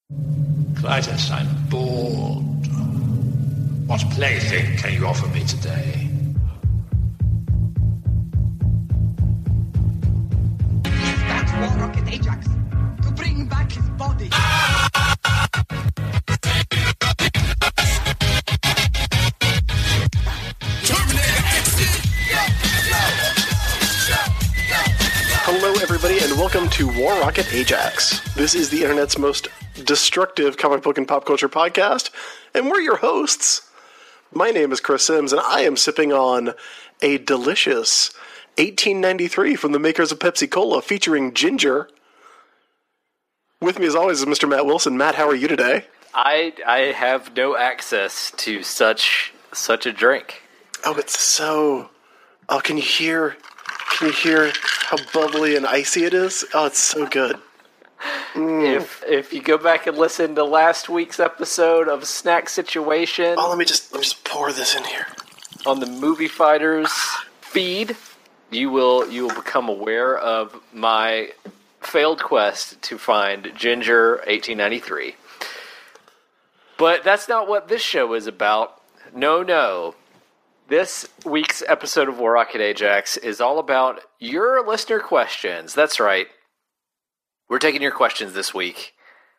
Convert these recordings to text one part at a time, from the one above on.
Clytus, I'm bored. What plaything can you offer me today? That's War Rocket Ajax to bring back his body. Hello, everybody, and welcome to War Rocket Ajax. This is the internet's most destructive comic book and pop culture podcast, and we're your hosts. My name is Chris Sims, and I am sipping on a delicious 1893 from the makers of Pepsi Cola featuring ginger. With me, as always, is Mr. Matt Wilson. Matt, how are you today? I have no access to such a drink. Oh, it's so... Oh, can you hear how bubbly and icy it is? Oh, it's so good. If you go back and listen to last week's episode of Snack Situation... Oh, let me just pour this in here. On the Movie Fighters feed, you will become aware of my failed quest to find Ginger 1893. But that's not what this show is about. No. This week's episode of War Rocket Ajax is all about your listener questions. That's right. We're taking your questions this week,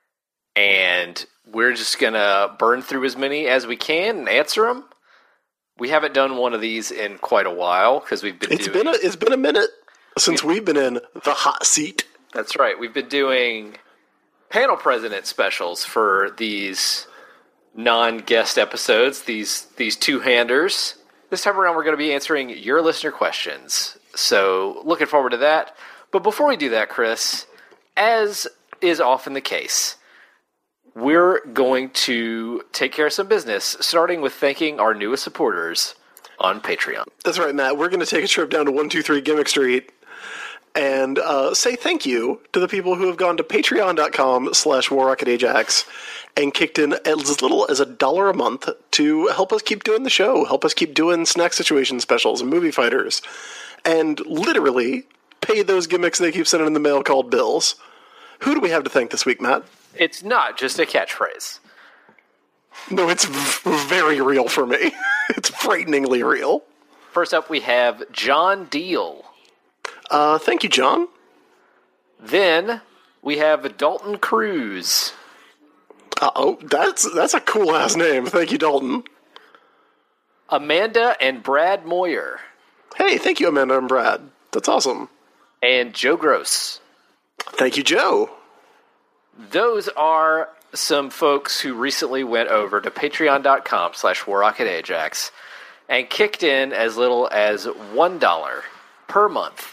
and we're just going to burn through as many as we can and answer them. We haven't done one of these in quite a while because we've been It's been a minute since we've been in the hot seat. That's right. We've been doing panel president specials for these non-guest episodes, these two-handers. This time around, we're going to be answering your listener questions. So, looking forward to that. But before we do that, Chris, as is often the case, we're going to take care of some business, starting with thanking our newest supporters on Patreon. That's right, Matt. We're going to take a trip down to 123 Gimmick Street and say thank you to the people who have gone to patreon.com/WarRocketAjax and kicked in as little as $1 a month to help us keep doing the show, help us keep doing Snack Situation specials and Movie Fighters, and literally pay those gimmicks they keep sending in the mail called bills. Who do we have to thank this week, Matt? It's not just a catchphrase. No, it's very real for me. It's frighteningly real. First up, we have John Deal. Thank you, John. Then we have Dalton Cruz. Oh, that's a cool-ass name. Thank you, Dalton. Amanda and Brad Moyer. Hey, thank you, Amanda and Brad. That's awesome. And Joe Gross. Thank you, Joe. Those are some folks who recently went over to patreon.com/WarRocketAjax and kicked in as little as $1 per month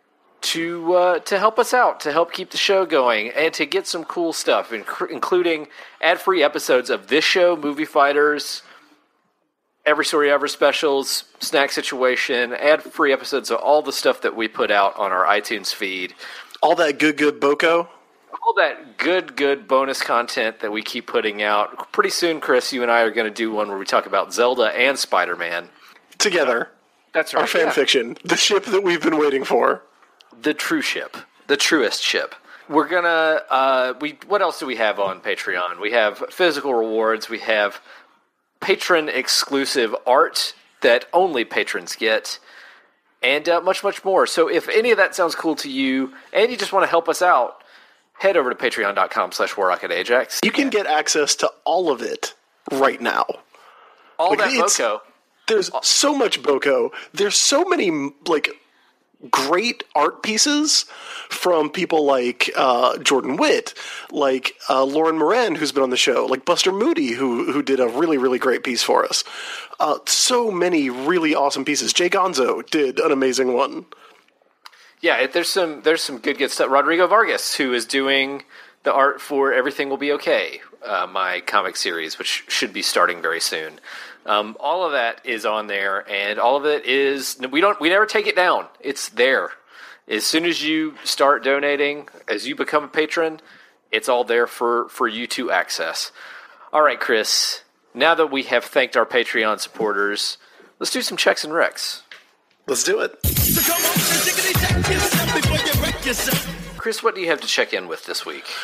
to help us out, to help keep the show going, and to get some cool stuff, including ad-free episodes of this show, Movie Fighters, Every Story Ever specials, Snack Situation, ad-free episodes of all the stuff that we put out on our iTunes feed. All that good Boko? All that good bonus content that we keep putting out. Pretty soon, Chris, you and I are going to do one where we talk about Zelda and Spider-Man. Together. That's right. Our fan fiction. The ship that we've been waiting for. The true ship. The truest ship. We're gonna, what else do we have on Patreon? We have physical rewards. We have patron-exclusive art that only patrons get. And much more. So if any of that sounds cool to you, and you just want to help us out, head over to patreon.com/WarRocketAjax. You can get access to all of it right now. All that Boko. There's so much Boko. There's so many, great art pieces from people like Jordan Witt, like Lauren Moran, who's been on the show, like Buster Moody, who did a really, really great piece for us. So many really awesome pieces. Jay Gonzo did an amazing one. Yeah, there's some good stuff. Rodrigo Vargas, who is doing the art for Everything Will Be Okay, my comic series, which should be starting very soon. All of that is on there, and all of it is we never take it down. It's there. As soon as you start donating, as you become a patron, it's all there for you to access. All right, Chris. Now that we have thanked our Patreon supporters, let's do some checks and recs. Let's do it. Chris, what do you have to check in with this week?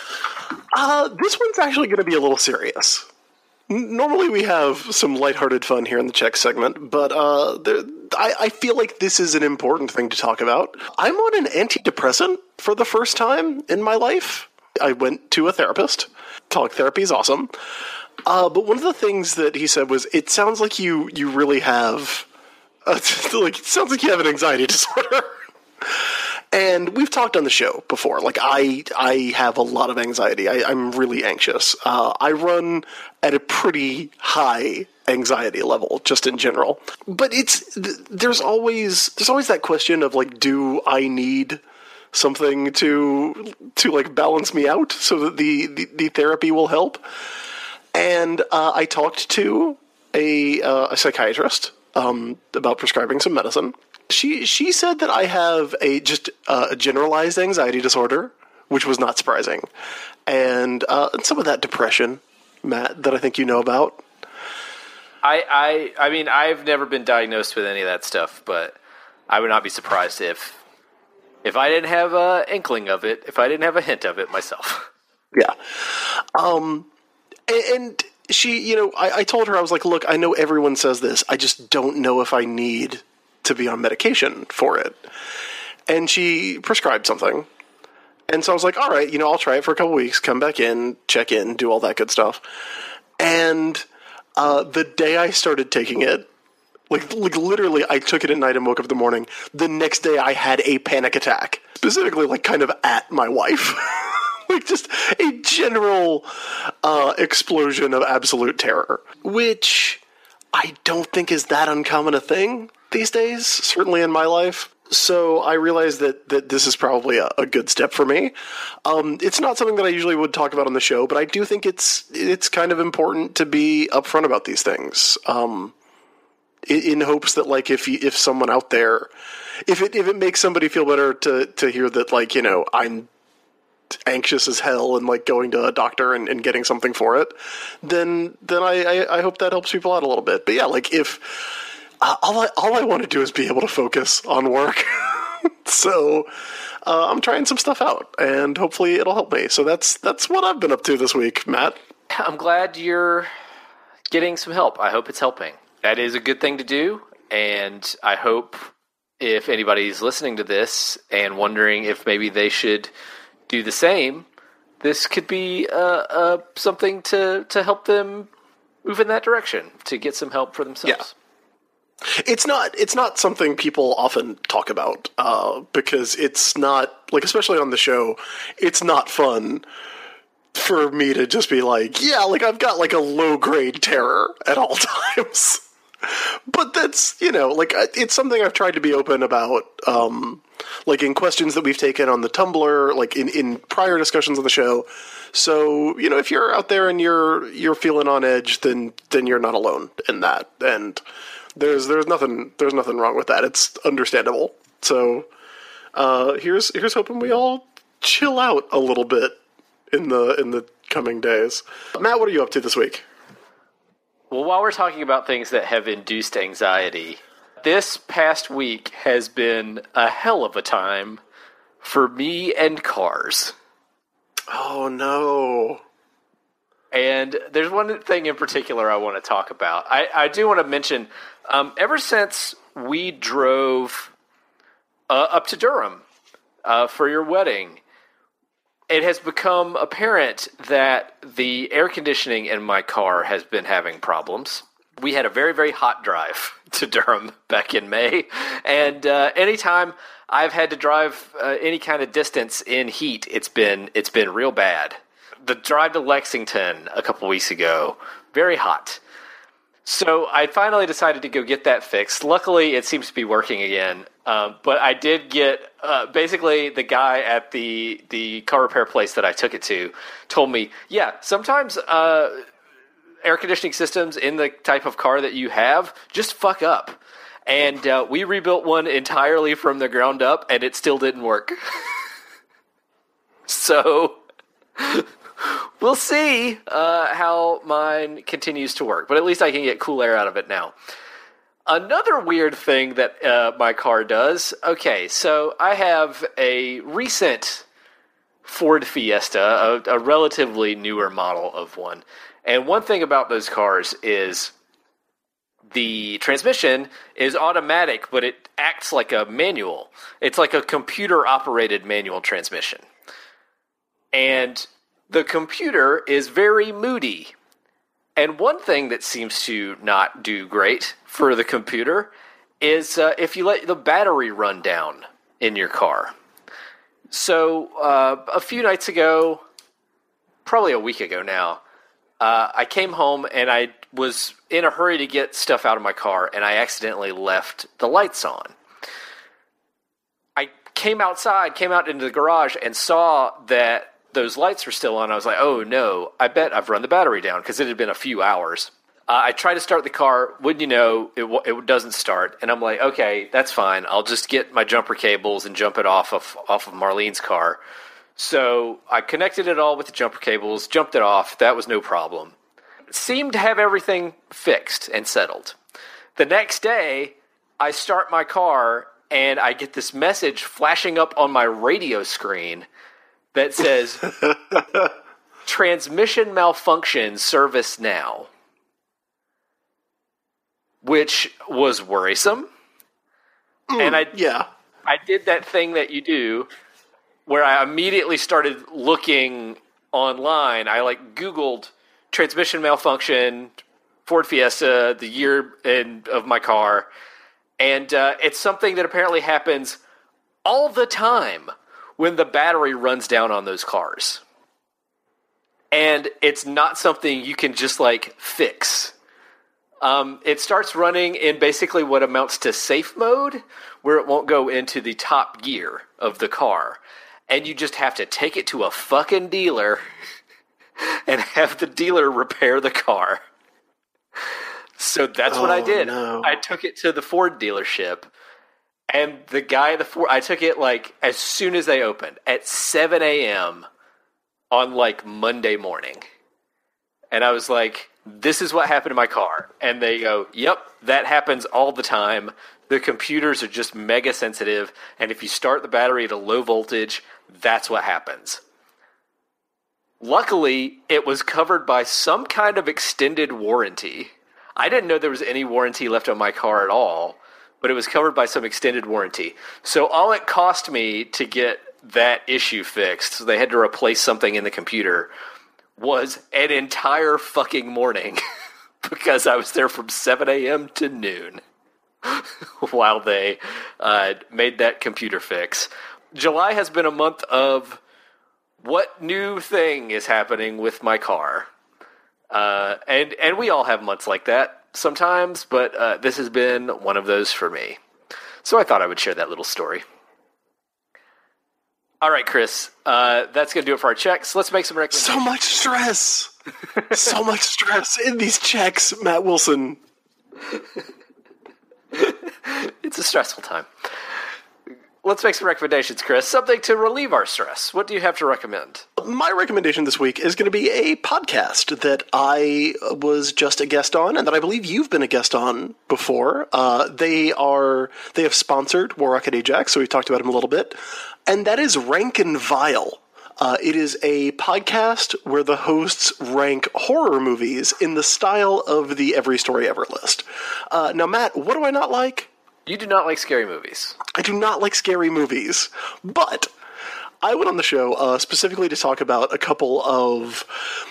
This one's actually going to be a little serious. Normally we have some lighthearted fun here in the Czech segment, but I feel like this is an important thing to talk about. I'm on an antidepressant for the first time in my life. I went to a therapist. Talk therapy is awesome. But one of the things that he said was, it sounds like you really have... it sounds like you have an anxiety disorder. And we've talked on the show before. Like, I have a lot of anxiety. I'm really anxious. I run at a pretty high anxiety level, just in general. But there's always that question of, like, do I need something to like balance me out so that the therapy will help? And I talked to a psychiatrist about prescribing some medicine. She said that I have a generalized anxiety disorder, which was not surprising, and some of that depression, Matt, that I think you know about. I mean, I've never been diagnosed with any of that stuff, but I would not be surprised if I didn't have an inkling of it, if I didn't have a hint of it myself. Yeah. And she, I told her, I was like, look, I know everyone says this. I just don't know if I need to be on medication for it. And she prescribed something. And so I was like, all right, I'll try it for a couple weeks, come back in, check in, do all that good stuff. And the day I started taking it, like literally I took it at night and woke up in the morning. The next day I had a panic attack, specifically like kind of at my wife. Like just a general explosion of absolute terror, which I don't think is that uncommon a thing these days, certainly in my life. So I realized that this is probably a good step for me. It's not something that I usually would talk about on the show, but I do think it's kind of important to be upfront about these things, in hopes that, like, if someone out there, if it makes somebody feel better to hear that, like, I'm anxious as hell and like going to a doctor and getting something for it, then I hope that helps people out a little bit. But yeah, like if all I want to do is be able to focus on work. So I'm trying some stuff out and hopefully it'll help me. So that's what I've been up to this week, Matt. I'm glad you're getting some help. I hope it's helping. That is a good thing to do, and I hope if anybody's listening to this and wondering if maybe they should do the same, this could be something to help them move in that direction, to get some help for themselves. Yeah. It's not something people often talk about, because it's not, like, especially on the show, it's not fun for me to just be like, yeah, like, I've got, like, a low-grade terror at all times. But that's, like, it's something I've tried to be open about, like in questions that we've taken on the Tumblr, like in prior discussions on the show. So, if you're out there and you're feeling on edge, then you're not alone in that. And there's nothing wrong with that. It's understandable. So, here's hoping we all chill out a little bit in the coming days. Matt, what are you up to this week? Well, while we're talking about things that have induced anxiety, this past week has been a hell of a time for me and cars. Oh, no. And there's one thing in particular I want to talk about. I do want to mention, ever since we drove up to Durham for your wedding, it has become apparent that the air conditioning in my car has been having problems. We had a very, very hot drive to Durham back in May, and anytime I've had to drive any kind of distance in heat, it's been real bad. The drive to Lexington a couple weeks ago, very hot. So I finally decided to go get that fixed. Luckily, it seems to be working again. But I did get, basically the guy at the car repair place that I took it to told me, yeah, sometimes air conditioning systems in the type of car that you have just fuck up. And we rebuilt one entirely from the ground up, and it still didn't work. So we'll see how mine continues to work. But at least I can get cool air out of it now. Another weird thing that my car does. Okay, so I have a recent Ford Fiesta, a relatively newer model of one. And one thing about those cars is the transmission is automatic, but it acts like a manual. It's like a computer-operated manual transmission. And the computer is very moody. And one thing that seems to not do great for the computer is if you let the battery run down in your car. So a few nights ago, probably a week ago now, I came home and I was in a hurry to get stuff out of my car, and I accidentally left the lights on. I came out into the garage, and saw that those lights were still on. I was like, oh no, I bet I've run the battery down, because it had been a few hours. I tried to start the car. Wouldn't you know, it doesn't start. And I'm like, okay, that's fine. I'll just get my jumper cables and jump it off of Marlene's car. So I connected it all with the jumper cables, jumped it off. That was no problem. Seemed to have everything fixed and settled. The next day, I start my car, and I get this message flashing up on my radio screen that says, transmission malfunction, service now. Which was worrisome. And I did that thing that you do where I immediately started looking online. I Googled transmission malfunction, Ford Fiesta, the year of my car. And it's something that apparently happens all the time when the battery runs down on those cars. And it's not something you can just fix. It starts running in basically what amounts to safe mode, where it won't go into the top gear of the car. And you just have to take it to a fucking dealer and have the dealer repair the car. So that's what I did. No. I took it to the Ford dealership, and the guy at the Ford, I took it as soon as they opened, at 7 a.m. on Monday morning. And I was like, this is what happened to my car. And they go, yep, that happens all the time. The computers are just mega sensitive, and if you start the battery at a low voltage, that's what happens. Luckily, it was covered by some kind of extended warranty. I didn't know there was any warranty left on my car at all, but it was covered by some extended warranty. So all it cost me to get that issue fixed, so they had to replace something in the computer, was an entire fucking morning because I was there from 7 a.m. to noon while they made that computer fix. July has been a month of what new thing is happening with my car. And we all have months like that sometimes, but this has been one of those for me. So I thought I would share that little story. All right, Chris, that's going to do it for our checks. Let's make some recommendations. So much stress. So much stress in these checks, Matt Wilson. It's a stressful time. Let's make some recommendations, Chris. Something to relieve our stress. What do you have to recommend? My recommendation this week is going to be a podcast that I was just a guest on, and that I believe you've been a guest on before. They have sponsored War Rocket Ajax, so we've talked about them a little bit, and that is Rank and Vile. It is a podcast where the hosts rank horror movies in the style of the Every Story Ever list. Now, Matt, what do I not like? You do not like scary movies. I do not like scary movies, but I went on the show specifically to talk about a couple of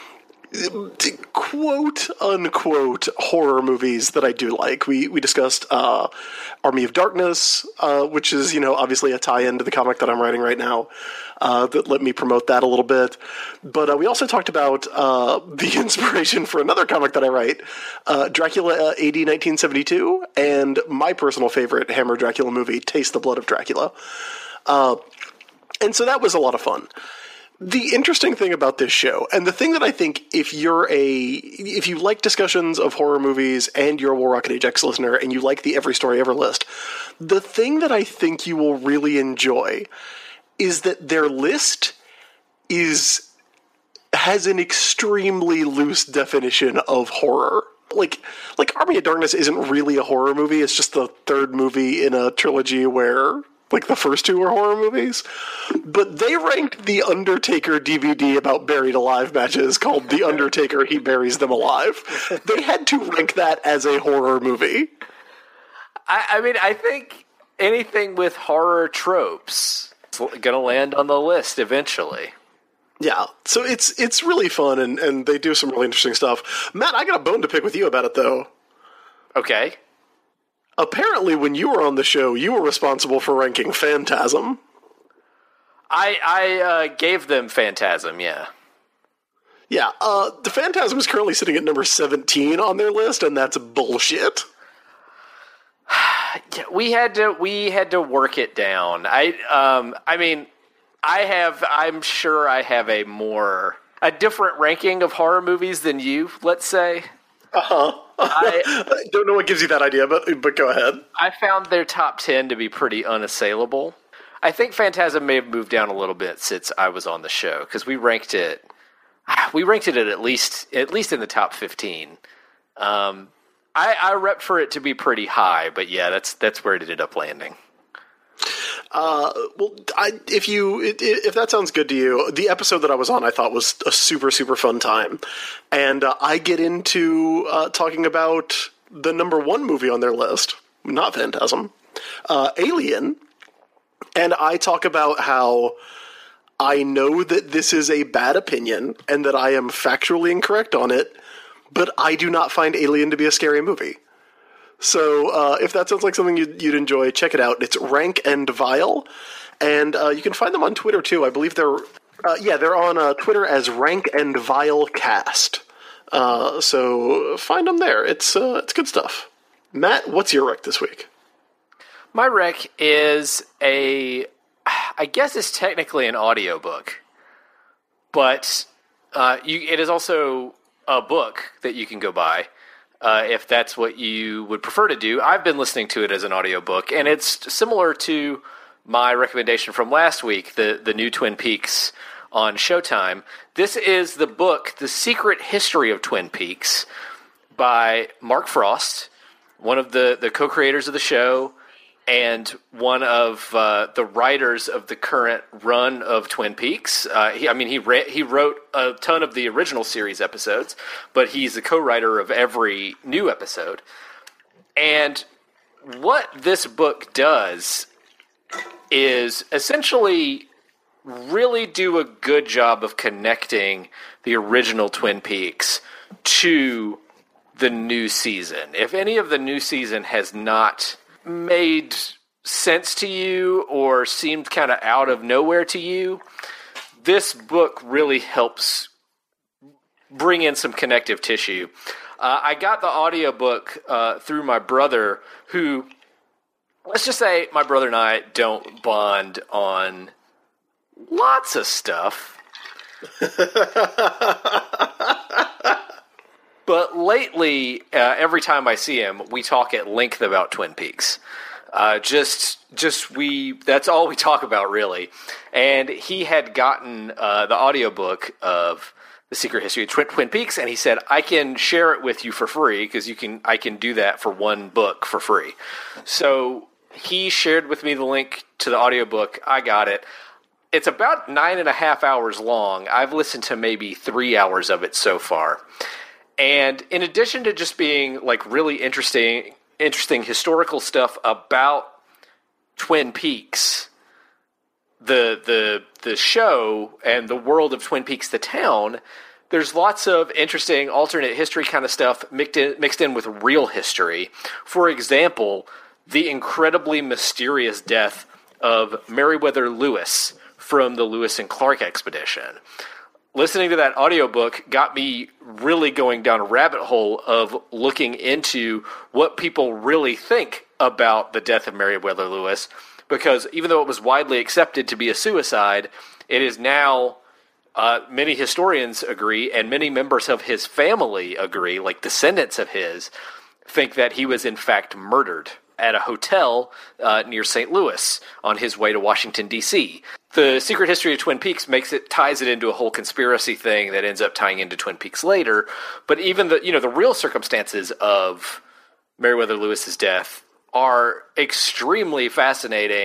quote-unquote horror movies that I do like. We discussed Army of Darkness, which is, obviously a tie-in to the comic that I'm writing right now. That let me promote that a little bit. But we also talked about the inspiration for another comic that I write, Dracula AD 1972, and my personal favorite Hammer Dracula movie, Taste the Blood of Dracula. And so that was a lot of fun. The interesting thing about this show, and the thing that I think if you like discussions of horror movies and you're a War Rocket Ajax listener and you like the Every Story Ever list, the thing that I think you will really enjoy is that their list has an extremely loose definition of horror. Like Army of Darkness isn't really a horror movie, it's just the third movie in a trilogy where Like, the first two were horror movies. But they ranked the Undertaker DVD about buried alive matches called The Undertaker, He Buries Them Alive. They had to rank that as a horror movie. I mean, I think anything with horror tropes is going to land on the list eventually. Yeah, so it's really fun, and they do some really interesting stuff. Matt, I got a bone to pick with you about it, though. Okay. Apparently, when you were on the show, you were responsible for ranking Phantasm. I gave them Phantasm, yeah. Yeah, the Phantasm is currently sitting at number 17 on their list, and that's bullshit. We had to work it down. I mean, I'm sure I have a different ranking of horror movies than you, let's say. I don't know what gives you that idea, but go ahead. I found their top 10 to be pretty unassailable. I think Phantasm may have moved down a little bit since I was on the show, because we ranked it at least in the top 15. I rep for it to be pretty high, but yeah, that's where it ended up landing. Well, if that sounds good to you, the episode that I was on I thought was a super, super fun time. And I get into talking about the number one movie on their list, not Phantasm, Alien. And I talk about how I know that this is a bad opinion and that I am factually incorrect on it, but I do not find Alien to be a scary movie. So if that sounds like something you'd enjoy, check it out. It's Rank and Vile, and you can find them on Twitter too. I believe they're on Twitter as Rank and Vile Cast. So find them there. It's good stuff. Matt, what's your rec this week? My rec is I guess it's technically an audiobook, but it is also a book that you can go buy. If that's what you would prefer to do. I've been listening to it as an audiobook, and it's similar to my recommendation from last week, the new Twin Peaks on Showtime. This is the book, The Secret History of Twin Peaks, by Mark Frost, one of the co-creators of the show, and one of the writers of the current run of Twin Peaks. He wrote a ton of the original series episodes, but he's the co-writer of every new episode. And what this book does is essentially really do a good job of connecting the original Twin Peaks to the new season. If any of the new season has not made sense to you or seemed kind of out of nowhere to you, this book really helps bring in some connective tissue. I got the audiobook through my brother, who, let's just say my brother and I don't bond on lots of stuff. But lately, every time I see him, we talk at length about Twin Peaks. That's all we talk about, really. And he had gotten the audiobook of The Secret History of Twin Peaks, and he said, I can share it with you for free, because I can do that for one book for free. So he shared with me the link to the audiobook. I got it. It's about 9.5 hours long. I've listened to maybe 3 hours of it so far. And in addition to just being like really interesting historical stuff about Twin Peaks, the show and the world of Twin Peaks, the town, there's lots of interesting alternate history kind of stuff mixed in with real history. For example, the incredibly mysterious death of Meriwether Lewis from the Lewis and Clark expedition. Listening to that audiobook got me really going down a rabbit hole of looking into what people really think about the death of Meriwether Lewis, because even though it was widely accepted to be a suicide, it is now, many historians agree, and many members of his family agree, like descendants of his, think that he was in fact murdered at a hotel near St. Louis on his way to Washington, D.C. The Secret History of Twin Peaks ties it into a whole conspiracy thing that ends up tying into Twin Peaks later. But even the real circumstances of Meriwether Lewis's death are extremely fascinating.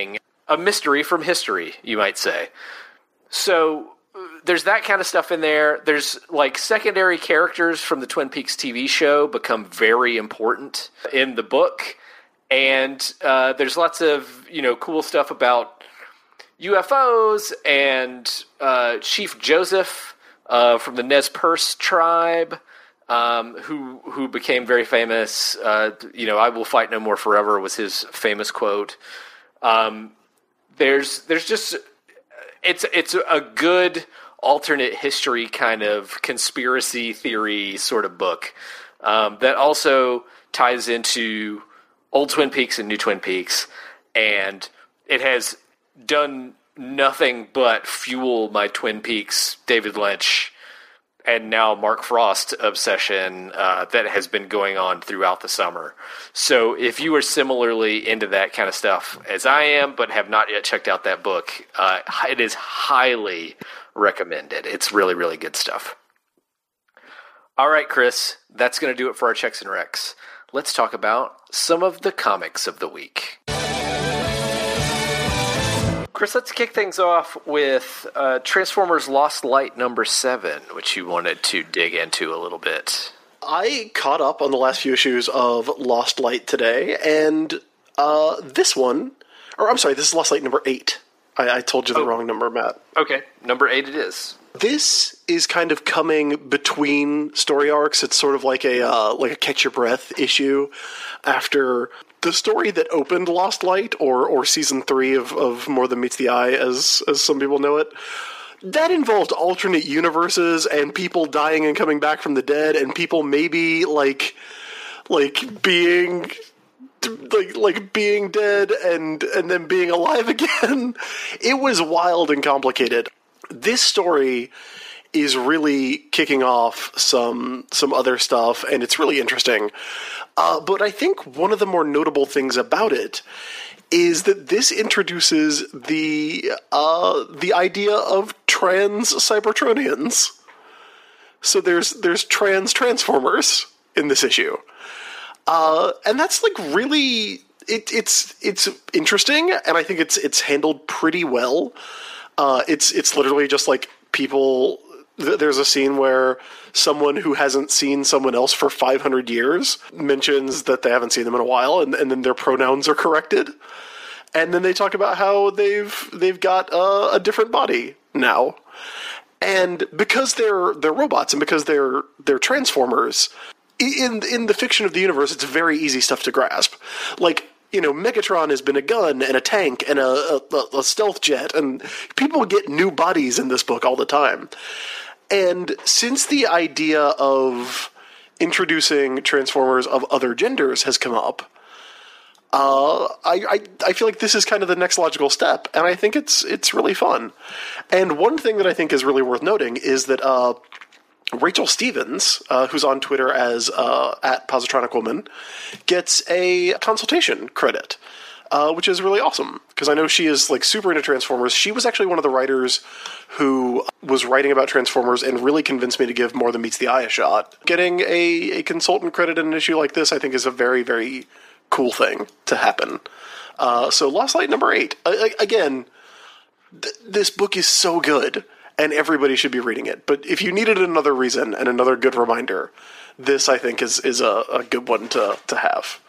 a mystery from history, you might say. So there's that kind of stuff in there. There's like secondary characters from the Twin Peaks TV show become very important in the book. And there's lots of, cool stuff about UFOs and Chief Joseph from the Nez Perce tribe, who became very famous. I will fight no more forever was his famous quote. There's just it's a good alternate history kind of conspiracy theory sort of book that also ties into old Twin Peaks and new Twin Peaks, and it has done nothing but fuel my Twin Peaks, David Lynch, and now Mark Frost obsession that has been going on throughout the summer. So if you are similarly into that kind of stuff as I am, but have not yet checked out that book, it is highly recommended. It's really, really good stuff. All right, Chris, that's going to do it for our Checks and Recs. Let's talk about some of the comics of the week. Chris, let's kick things off with Transformers Lost Light number 7, which you wanted to dig into a little bit. I caught up on the last few issues of Lost Light today, and this is Lost Light number 8. I told you the wrong number, Matt. Okay, number 8 it is. This is kind of coming between story arcs. It's sort of like a catch your breath issue after the story that opened Lost Light, or season 3 of More Than Meets the Eye, as some people know it. That involved alternate universes and people dying and coming back from the dead, and people maybe being dead and then being alive again. It was wild and complicated. This story is really kicking off some other stuff, and it's really interesting. But I think one of the more notable things about it is that this introduces the idea of trans Cybertronians. So there's trans Transformers in this issue, and that's like really it's interesting, and I think it's handled pretty well. It's literally just like people. There's a scene where someone who hasn't seen someone else for 500 years mentions that they haven't seen them in a while, and then their pronouns are corrected. And then they talk about how they've got a different body now. And because they're robots and because they're Transformers, in the fiction of the universe, it's very easy stuff to grasp. Like, Megatron has been a gun and a tank and a stealth jet, and people get new bodies in this book all the time. And since the idea of introducing Transformers of other genders has come up, I feel like this is kind of the next logical step, and I think it's really fun. And one thing that I think is really worth noting is that Rachel Stevens, who's on Twitter as at Positronic Woman, gets a consultation credit, which is really awesome, because I know she is like super into Transformers. She was actually one of the writers who was writing about Transformers and really convinced me to give More Than Meets the Eye a shot. Getting a consultant credit in an issue like this, I think, is a very, very cool thing to happen. So Lost Light number 8. Again, this book is so good, and everybody should be reading it. But if you needed another reason and another good reminder, this, I think, is a good one to have.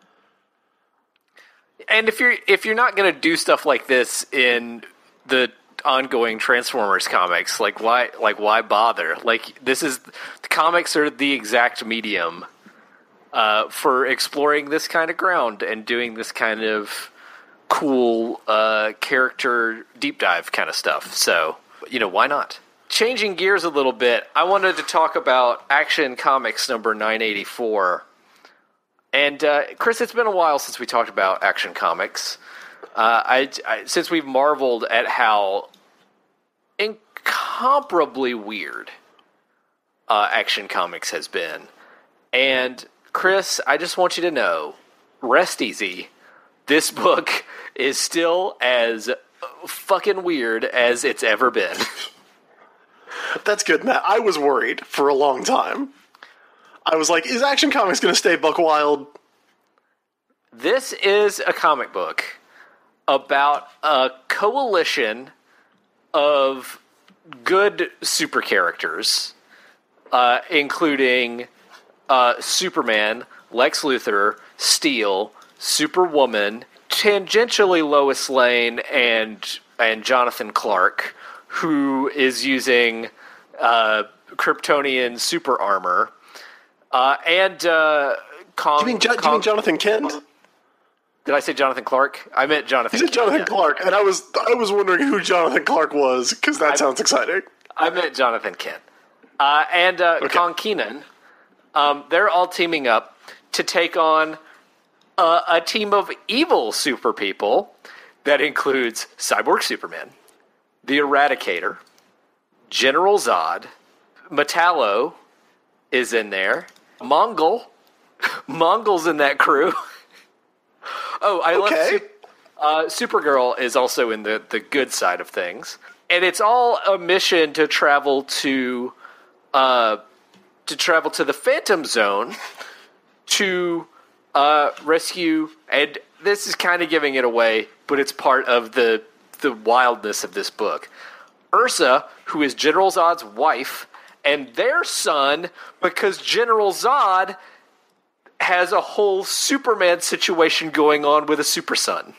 And if you're not going to do stuff like this in the ongoing Transformers comics, why bother? The comics are the exact medium for exploring this kind of ground and doing this kind of cool character deep dive kind of stuff. So, why not? Changing gears a little bit, I wanted to talk about Action Comics number 984. And, Chris, it's been a while since we talked about Action Comics. Since we've marveled at how incomparably weird Action Comics has been. And, Chris, I just want you to know, rest easy. This book is still as fucking weird as it's ever been. That's good, Matt. I was worried for a long time. I was like, is Action Comics going to stay buck wild? This is a comic book about a coalition of good super characters, including Superman, Lex Luthor, Steel, Superwoman, tangentially Lois Lane, and Jonathan Clark, who is using Kryptonian super armor, and Kong. Do you mean Jonathan Kent? Did I say Jonathan Clark? I meant Jonathan. You said Jonathan Clark, and I was wondering who Jonathan Clark was, because that sounds exciting. I meant Jonathan Kent. And Kong Keenan. They're all teaming up to take on a team of evil super people that includes Cyborg Superman, the Eradicator, General Zod, Metallo is in there, Mongol's in that crew. Supergirl is also in the good side of things, and it's all a mission to travel to the Phantom Zone to rescue. And this is kind of giving it away, but it's part of the wildness of this book. Ursa, who is General Zod's wife, and their son, because General Zod has a whole Superman situation going on with a super son.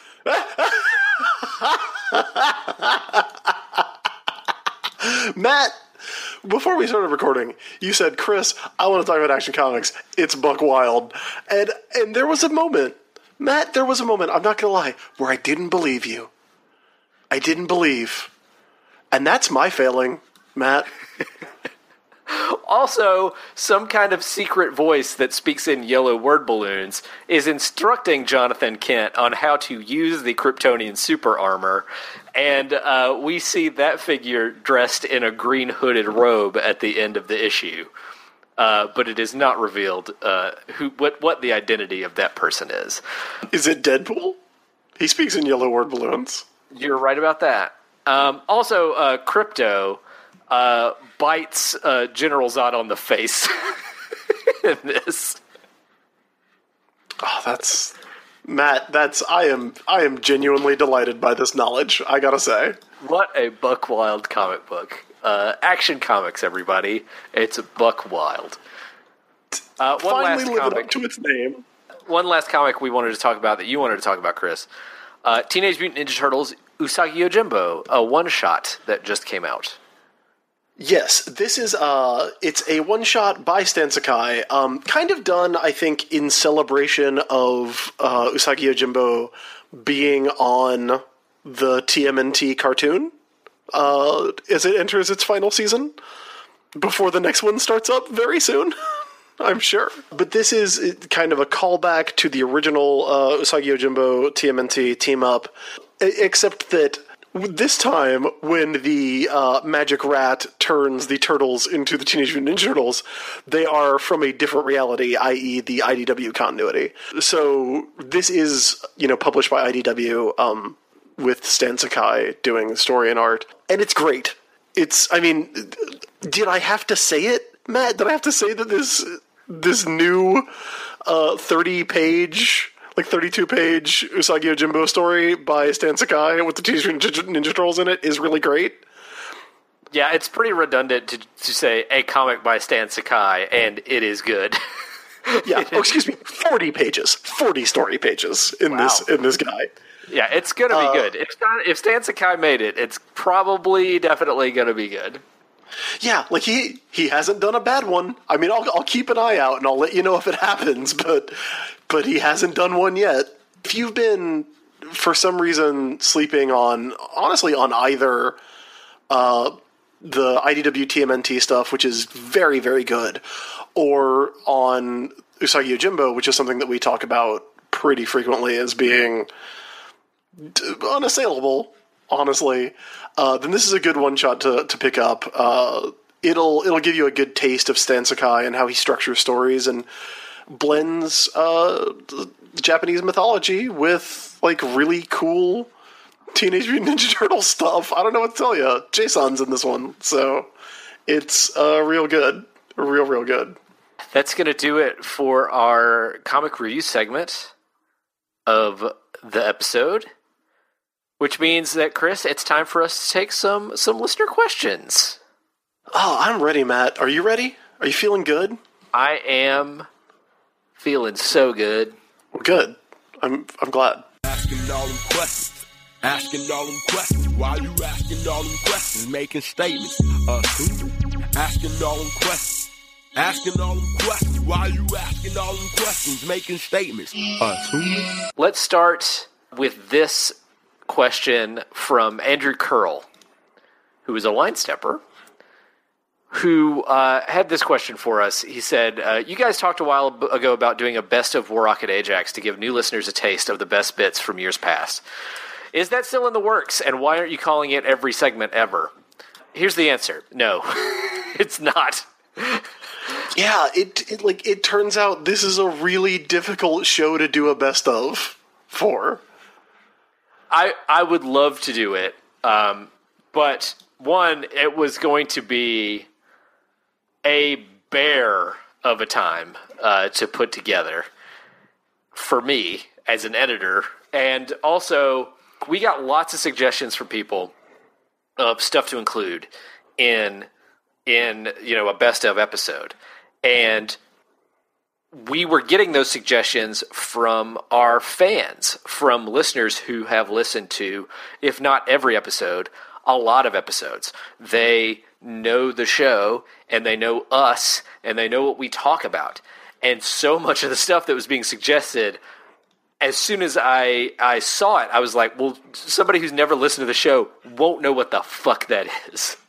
Matt, before we started recording, you said, Chris, I want to talk about Action Comics. It's buck wild. And there was a moment, Matt, I'm not going to lie, where I didn't believe you. I didn't believe. And that's my failing, Matt. Also, some kind of secret voice that speaks in yellow word balloons is instructing Jonathan Kent on how to use the Kryptonian super armor, and we see that figure dressed in a green hooded robe at the end of the issue. But it is not revealed what the identity of that person is. Is it Deadpool? He speaks in yellow word balloons. You're right about that. Also, Crypto bites General Zod on the face in this. Oh, that's Matt. I am genuinely delighted by this knowledge, I gotta say. What a buck wild comic book! Action Comics, everybody. It's buck wild. Finally living up to its name. One last comic we wanted to talk about that you wanted to talk about, Chris. Teenage Mutant Ninja Turtles Usagi Yojimbo, a one-shot that just came out. Yes, this is it's a one-shot by Stan Sakai, kind of done, I think, in celebration of Usagi Yojimbo being on the TMNT cartoon as it enters its final season, before the next one starts up very soon, I'm sure. But this is kind of a callback to the original Usagi Yojimbo TMNT team-up, except that this time, when the Magic Rat turns the Turtles into the Teenage Mutant Ninja Turtles, they are from a different reality, i.e. the IDW continuity. So this is, published by IDW with Stan Sakai doing story and art. And it's great. Did I have to say it, Matt? Did I have to say that this new 30-page... 32-page Usagi Yojimbo story by Stan Sakai with the Teenage Mutant Ninja Turtles in it is really great? Yeah, it's pretty redundant to say a comic by Stan Sakai, and it is good. Yeah, excuse me, 40 pages. 40 story pages in this guy. Yeah, it's going to be good. If Stan Sakai made it, it's probably definitely going to be good. Yeah, he hasn't done a bad one. I mean, I'll keep an eye out and I'll let you know if it happens, but he hasn't done one yet. If you've been, for some reason, sleeping on either the IDW TMNT stuff, which is very, very good, or on Usagi Yojimbo, which is something that we talk about pretty frequently as being unassailable, honestly, then this is a good one-shot to pick up. It'll give you a good taste of Stan Sakai and how he structures stories and blends Japanese mythology with really cool Teenage Mutant Ninja Turtle stuff. I don't know what to tell you. Jason's in this one, so it's real good. Real good. That's going to do it for our comic review segment of the episode. Which means that, Chris, it's time for us to take some listener questions. Oh, I'm ready, Matt. Are you ready? Are you feeling good? I am feeling so good. Well, good. I'm glad. Asking all them questions. Asking all them questions. Why you asking all them questions? Making statements. Who? Asking all them questions. Asking all them questions. Why you asking all them questions? Making statements. Who? Let's start with this question from Andrew Curl, who is a line stepper, who had this question for us. He said, you guys talked a while ago about doing a best of War Rocket Ajax to give new listeners a taste of the best bits from years past. Is that still in the works, and why aren't you calling it every segment ever? Here's the answer. No, it's not. Yeah, it turns out this is a really difficult show to do a best of for. I would love to do it, but one, it was going to be a bear of a time to put together for me as an editor, and also we got lots of suggestions from people of stuff to include in a best of episode, and we were getting those suggestions from our fans, from listeners who have listened to, if not every episode, a lot of episodes. They know the show, and they know us, and they know what we talk about. And so much of the stuff that was being suggested, as soon as I saw it, I was like, well, somebody who's never listened to the show won't know what the fuck that is.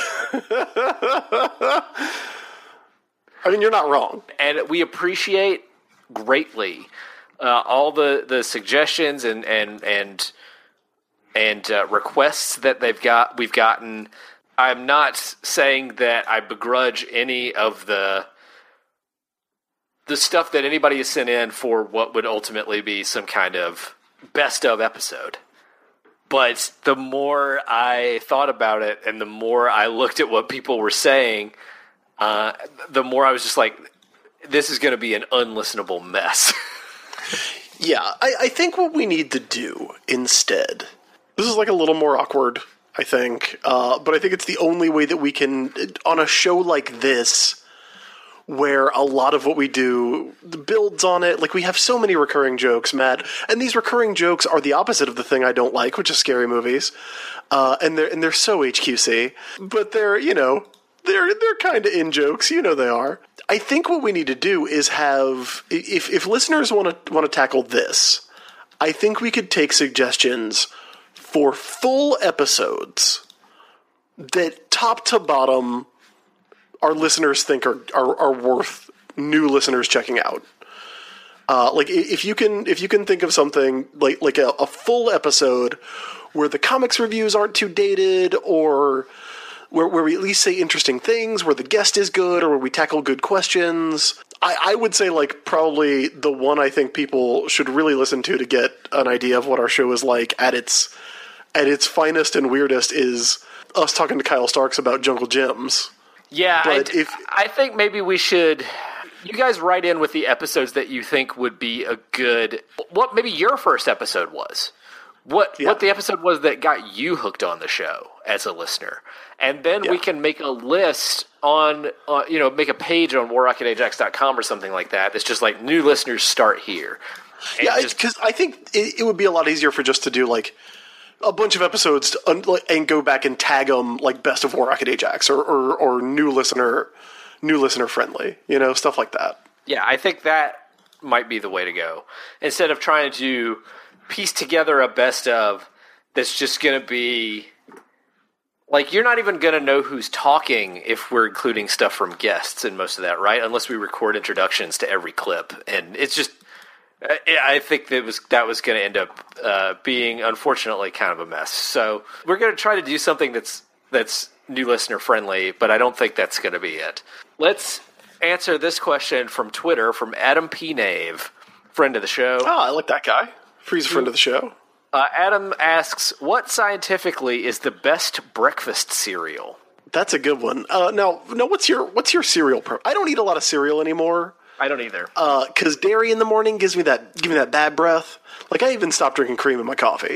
I mean, you're not wrong. And we appreciate greatly all the suggestions and requests that we've gotten. I'm not saying that I begrudge any of the stuff that anybody has sent in for what would ultimately be some kind of best of episode. But the more I thought about it and the more I looked at what people were saying, the more I was just like, this is going to be an unlistenable mess. Yeah, I think what we need to do instead, this is like a little more awkward, I think, but I think it's the only way that we can, on a show like this, where a lot of what we do builds on it. Like, we have so many recurring jokes, Matt, and these recurring jokes are the opposite of the thing I don't like, which is scary movies, and they're so HQC, but they're kind of in jokes, they are. I think what we need to do is have, if listeners want to tackle this, I think we could take suggestions for full episodes that top to bottom our listeners think are worth new listeners checking out. Like if you can think of something like a full episode where the comics reviews aren't too dated, or where we at least say interesting things, where the guest is good, or where we tackle good questions. I would say, like, probably the one I think people should really listen to get an idea of what our show is like at its finest and weirdest is us talking to Kyle Starks about Jungle Gyms. Yeah, I think maybe we should. You guys write in with the episodes that you think would be a good. What maybe your first episode was. What the episode was that got you hooked on the show as a listener, and then we can make a list on make a page on warrocketajax.com or something like that. That's just like new listeners start here. Yeah, because I think it would be a lot easier for just to do like a bunch of episodes and go back and tag them like best of War Rocket Ajax or new listener friendly, stuff like that. Yeah, I think that might be the way to go. Instead of trying to piece together a best of that's just going to be like, you're not even going to know who's talking if we're including stuff from guests in most of that, right? Unless we record introductions to every clip. And it's just, I think that was going to end up being, unfortunately, kind of a mess. So we're going to try to do something that's new listener friendly, but I don't think that's going to be it. Let's answer this question from Twitter from Adam P. Nave, friend of the show. Oh, I like that guy. He's a friend of the show. Adam asks, what scientifically is the best breakfast cereal? That's a good one. Now, what's your cereal? I don't eat a lot of cereal anymore. I don't either. Because dairy in the morning gives me that bad breath. Like, I even stopped drinking cream in my coffee.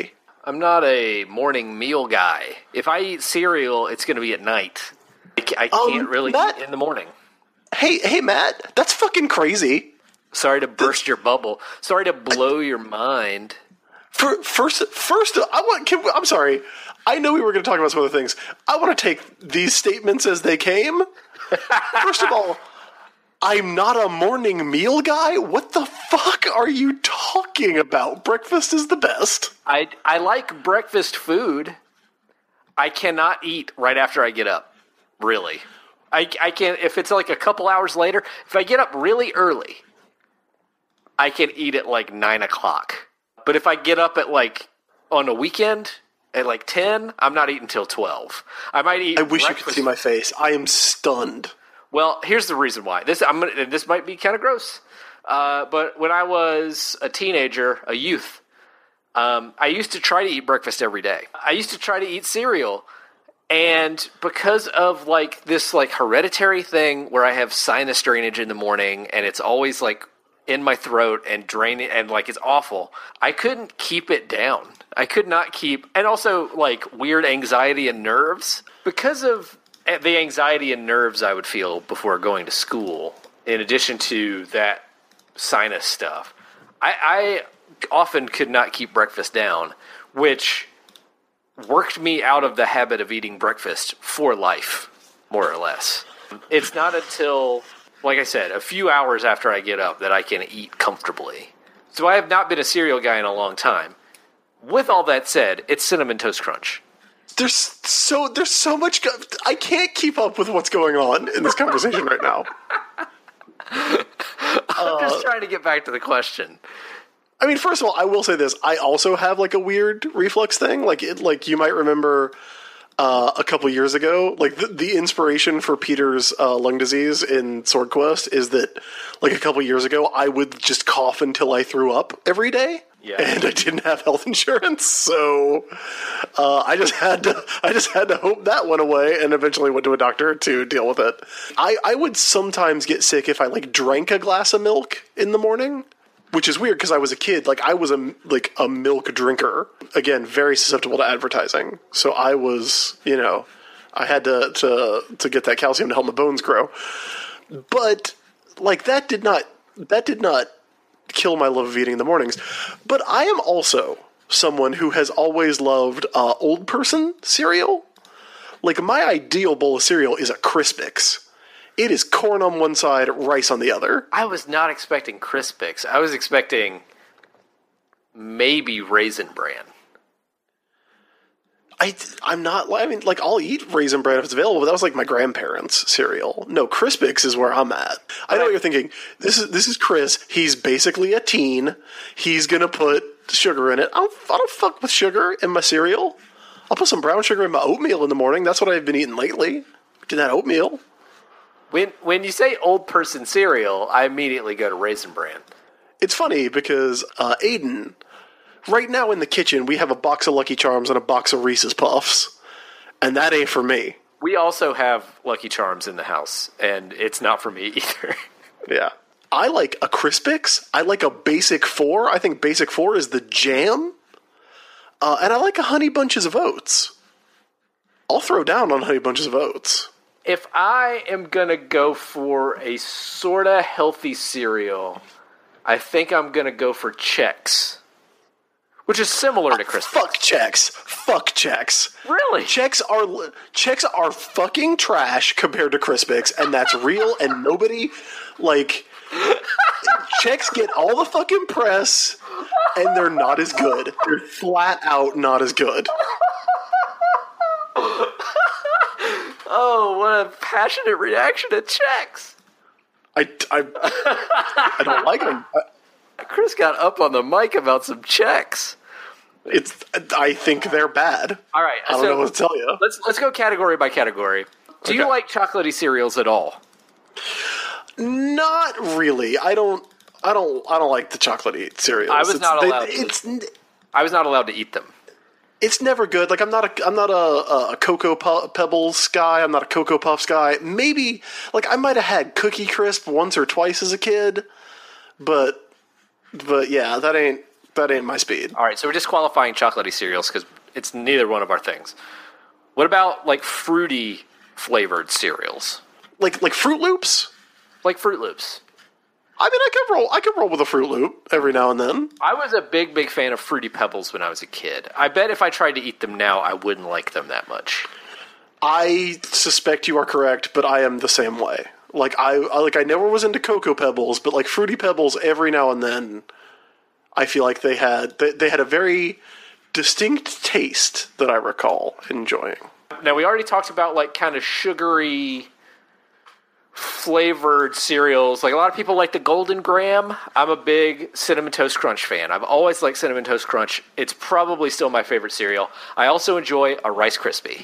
I'm not a morning meal guy. If I eat cereal, it's going to be at night. I can't really eat in the morning. Hey, Matt, that's fucking crazy. Sorry to burst your bubble. Sorry to blow your mind. First, I'm sorry. I know we were going to talk about some other things. I want to take these statements as they came. First of all, I'm not a morning meal guy? What the fuck are you talking about? Breakfast is the best. I like breakfast food. I cannot eat right after I get up. Really. I can't, if it's like a couple hours later, if I get up really early, I can eat at like 9 o'clock. But if I get up at like on a weekend at like 10, I'm not eating till 12. I might eat. I wish you could see my face. I am stunned. Well, here's the reason why. This might be kind of gross. But when I was a teenager, a youth, I used to try to eat breakfast every day. I used to try to eat cereal. And because of like this like hereditary thing where I have sinus drainage in the morning and it's always like in my throat and draining and like it's awful, I couldn't keep it down. I could not keep, and also like weird anxiety and nerves because of the anxiety and nerves I would feel before going to school. In addition to that sinus stuff, I often could not keep breakfast down, which worked me out of the habit of eating breakfast for life, more or less. It's not until, like I said, a few hours after I get up that I can eat comfortably. So I have not been a cereal guy in a long time. With all that said, it's Cinnamon Toast Crunch. There's so much. I can't keep up with what's going on in this conversation right now. I'm just trying to get back to the question. I mean, first of all, I will say this. I also have like a weird reflux thing. Like you might remember a couple years ago, like the inspiration for Peter's lung disease in Sword Quest is that like a couple years ago, I would just cough until I threw up every day. Yeah. And I didn't have health insurance, so I just had to hope that went away, and eventually went to a doctor to deal with it. I would sometimes get sick if I like drank a glass of milk in the morning. Which is weird because I was a kid. Like I was a milk drinker. Again, very susceptible to advertising. So I was, I had to get that calcium to help my bones grow. But like that did not kill my love of eating in the mornings. But I am also someone who has always loved old person cereal. Like my ideal bowl of cereal is a Crispix. It is corn on one side, rice on the other. I was not expecting Crispix. I was expecting maybe Raisin Bran. I'm not. I mean, like I'll eat Raisin Bran if it's available, but that was like my grandparents' cereal. No, Crispix is where I'm at. I know what you're thinking. This is Chris. He's basically a teen. He's gonna put sugar in it. I don't fuck with sugar in my cereal. I'll put some brown sugar in my oatmeal in the morning. That's what I've been eating lately. Did that oatmeal. When you say old person cereal, I immediately go to Raisin Bran. It's funny because Aiden, right now in the kitchen, we have a box of Lucky Charms and a box of Reese's Puffs, and that ain't for me. We also have Lucky Charms in the house, and it's not for me either. Yeah. I like a Crispix. I like a Basic 4. I think Basic 4 is the jam. And I like a Honey Bunches of Oats. I'll throw down on Honey Bunches of Oats. If I am going to go for a sort of healthy cereal, I think I'm going to go for Chex, which is similar to Crispix. Fuck Chex. Really? Chex are fucking trash compared to Crispix, and that's real, and nobody, like, Chex get all the fucking press, and they're not as good. They're flat out not as good. Oh, what a passionate reaction to Chex. I don't like them. Chris got up on the mic about some Chex. I think they're bad. All right, I don't know what to tell you. Let's go category by category. Do you like chocolatey cereals at all? Not really. I don't like the chocolatey cereals. I was not allowed to eat them. It's never good. Like I'm not a Cocoa Pebbles guy. I'm not a Cocoa Puffs guy. Maybe like I might have had Cookie Crisp once or twice as a kid, but yeah, that ain't That ain't my speed. All right, so we're disqualifying chocolatey cereals because it's neither one of our things. What about, like, fruity flavored cereals? Like Fruit Loops? Like Fruit Loops. I mean, I could roll with a Fruit Loop every now and then. I was a big fan of Fruity Pebbles when I was a kid. I bet if I tried to eat them now, I wouldn't like them that much. I suspect you are correct, but I am the same way. Like I never was into Cocoa Pebbles, but like Fruity Pebbles every now and then, I feel like they had a very distinct taste that I recall enjoying. Now, we already talked about, like, kind of sugary flavored cereals. Like, a lot of people like the Golden Graham. I'm a big Cinnamon Toast Crunch fan. I've always liked Cinnamon Toast Crunch. It's probably still my favorite cereal. I also enjoy a Rice Krispie.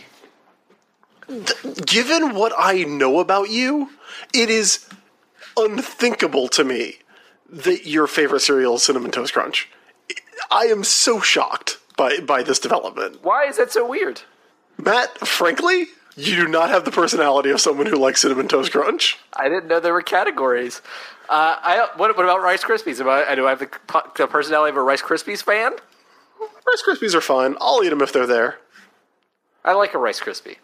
Given what I know about you, it is unthinkable to me that your favorite cereal is Cinnamon Toast Crunch. I am so shocked by this development. Why is that so weird? Matt, frankly, you do not have the personality of someone who likes Cinnamon Toast Crunch. I didn't know there were categories. What about Rice Krispies? Do I have the personality of a Rice Krispies fan? Rice Krispies are fine. I'll eat them if they're there. I like a Rice Krispie.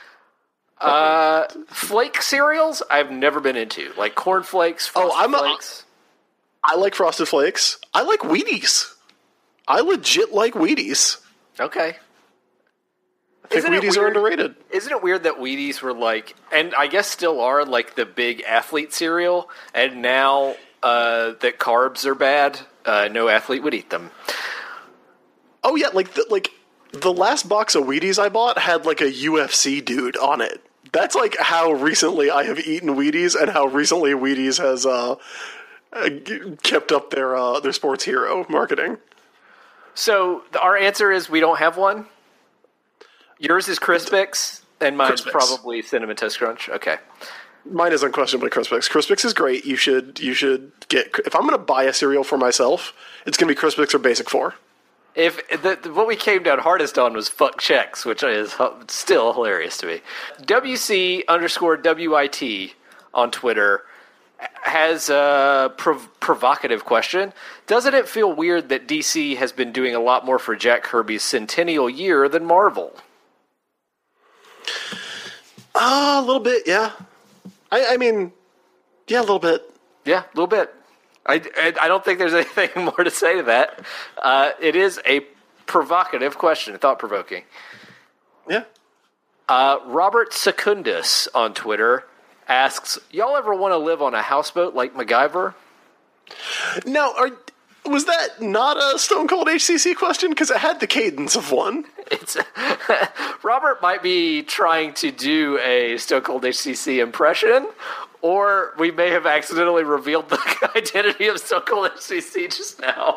Flake cereals, I've never been into. Like Corn Flakes, Frosted Flakes. I like Frosted Flakes. I like Wheaties. I legit like Wheaties. Okay. I think Wheaties are underrated. Isn't it weird that Wheaties were like, and I guess still are, like the big athlete cereal, and now that carbs are bad, no athlete would eat them. Oh yeah, like the last box of Wheaties I bought had like a UFC dude on it. That's like how recently I have eaten Wheaties and how recently Wheaties has kept up their sports hero marketing. So our answer is we don't have one? Yours is Crispix, and mine's Crispix. probably Cinnamon Toast Crunch. Okay. Mine is unquestionably Crispix. Crispix is great. You should get. If I'm going to buy a cereal for myself, it's going to be Crispix or Basic 4. If what we came down hardest on was fuck checks, which is still hilarious to me. WC_WIT on Twitter has a provocative question. Doesn't it feel weird that DC has been doing a lot more for Jack Kirby's centennial year than Marvel? A little bit, yeah. I mean, yeah, a little bit. Yeah, a little bit. I don't think there's anything more to say to that. It is a provocative question, thought-provoking. Yeah. Robert Secundus on Twitter asks, y'all ever want to live on a houseboat like MacGyver? Now, was that not a Stone Cold HCC question? Because it had the cadence of one. It's Robert might be trying to do a Stone Cold HCC impression, or we may have accidentally revealed the identity of Stone Cold HCC just now.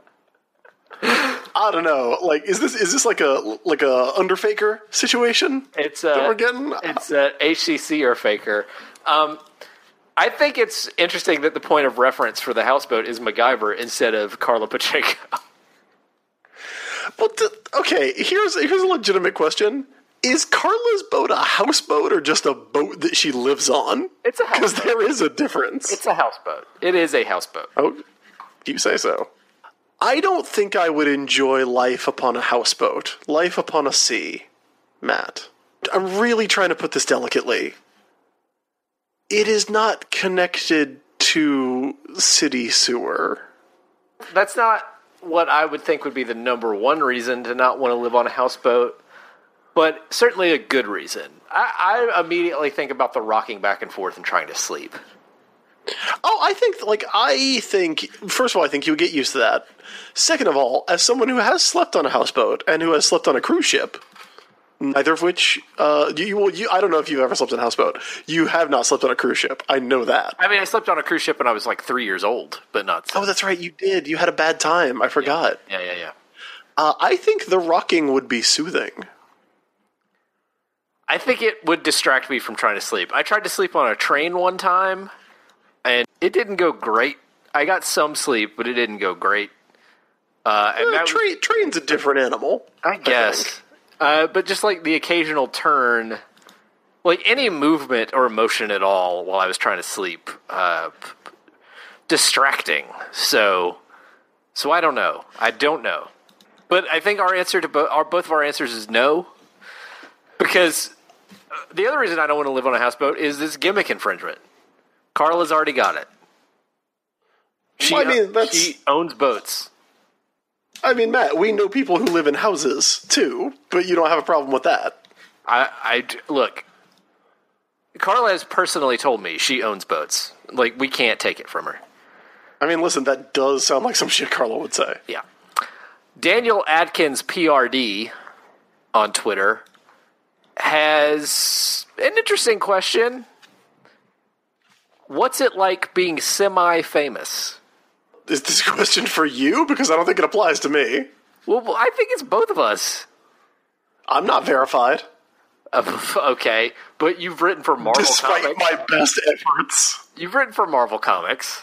I don't know. Like, is this like a underfaker situation? It's that we're getting. It's a HCC or faker. I think it's interesting that the point of reference for the houseboat is MacGyver instead of Carla Pacheco. Well, okay. Here's a legitimate question: is Carla's boat a houseboat or just a boat that she lives on? It's a houseboat. Because there is a difference. It's a houseboat. It is a houseboat. Oh, you say so. I don't think I would enjoy life upon a houseboat. Life upon a sea, Matt. I'm really trying to put this delicately. It is not connected to city sewer. That's not what I would think would be the number one reason to not want to live on a houseboat, but certainly a good reason. I immediately think about the rocking back and forth and trying to sleep. Oh, I think, first of all, I think you would get used to that. Second of all, as someone who has slept on a houseboat and who has slept on a cruise ship, neither of which, I don't know if you've ever slept on a houseboat. You have not slept on a cruise ship. I know that. I mean, I slept on a cruise ship when I was like 3 years old, but not. Oh, that's right, you did. You had a bad time. I forgot. Yeah. I think the rocking would be soothing. I think it would distract me from trying to sleep. I tried to sleep on a train one time, and it didn't go great. I got some sleep, but it didn't go great. Train's a different animal, I guess. But just like the occasional turn, like any movement or motion at all while I was trying to sleep, distracting. So So I don't know. I don't know. But I think our answer to both of our answers is no. Because the other reason I don't want to live on a houseboat is this gimmick infringement. Carla's already got it. She owns boats. I mean, Matt, we know people who live in houses, too, but you don't have a problem with that. Look, Carla has personally told me she owns boats. Like, we can't take it from her. I mean, listen, that does sound like some shit Carla would say. Yeah. Daniel Adkins PRD on Twitter has an interesting question. What's it like being semi-famous? Is this a question for you? Because I don't think it applies to me. Well, I think it's both of us. I'm not verified. Okay, but you've written for Marvel Despite Comics. my best efforts. You've written for Marvel Comics.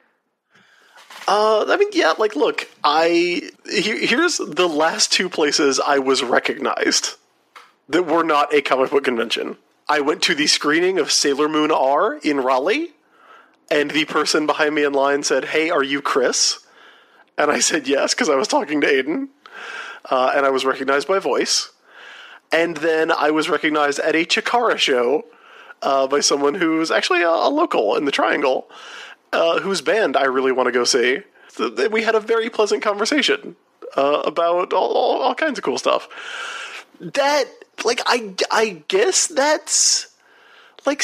I mean, yeah, like, look, here's the last two places I was recognized that were not a comic book convention. I went to the screening of Sailor Moon R in Raleigh, and the person behind me in line said, "Hey, are you Chris?" And I said yes, because I was talking to Aiden, and I was recognized by voice. And then I was recognized at a Chikara show by someone who's actually a local in the Triangle, whose band I really want to go see. We had a very pleasant conversation about all kinds of cool stuff. That, like, I guess that's, like,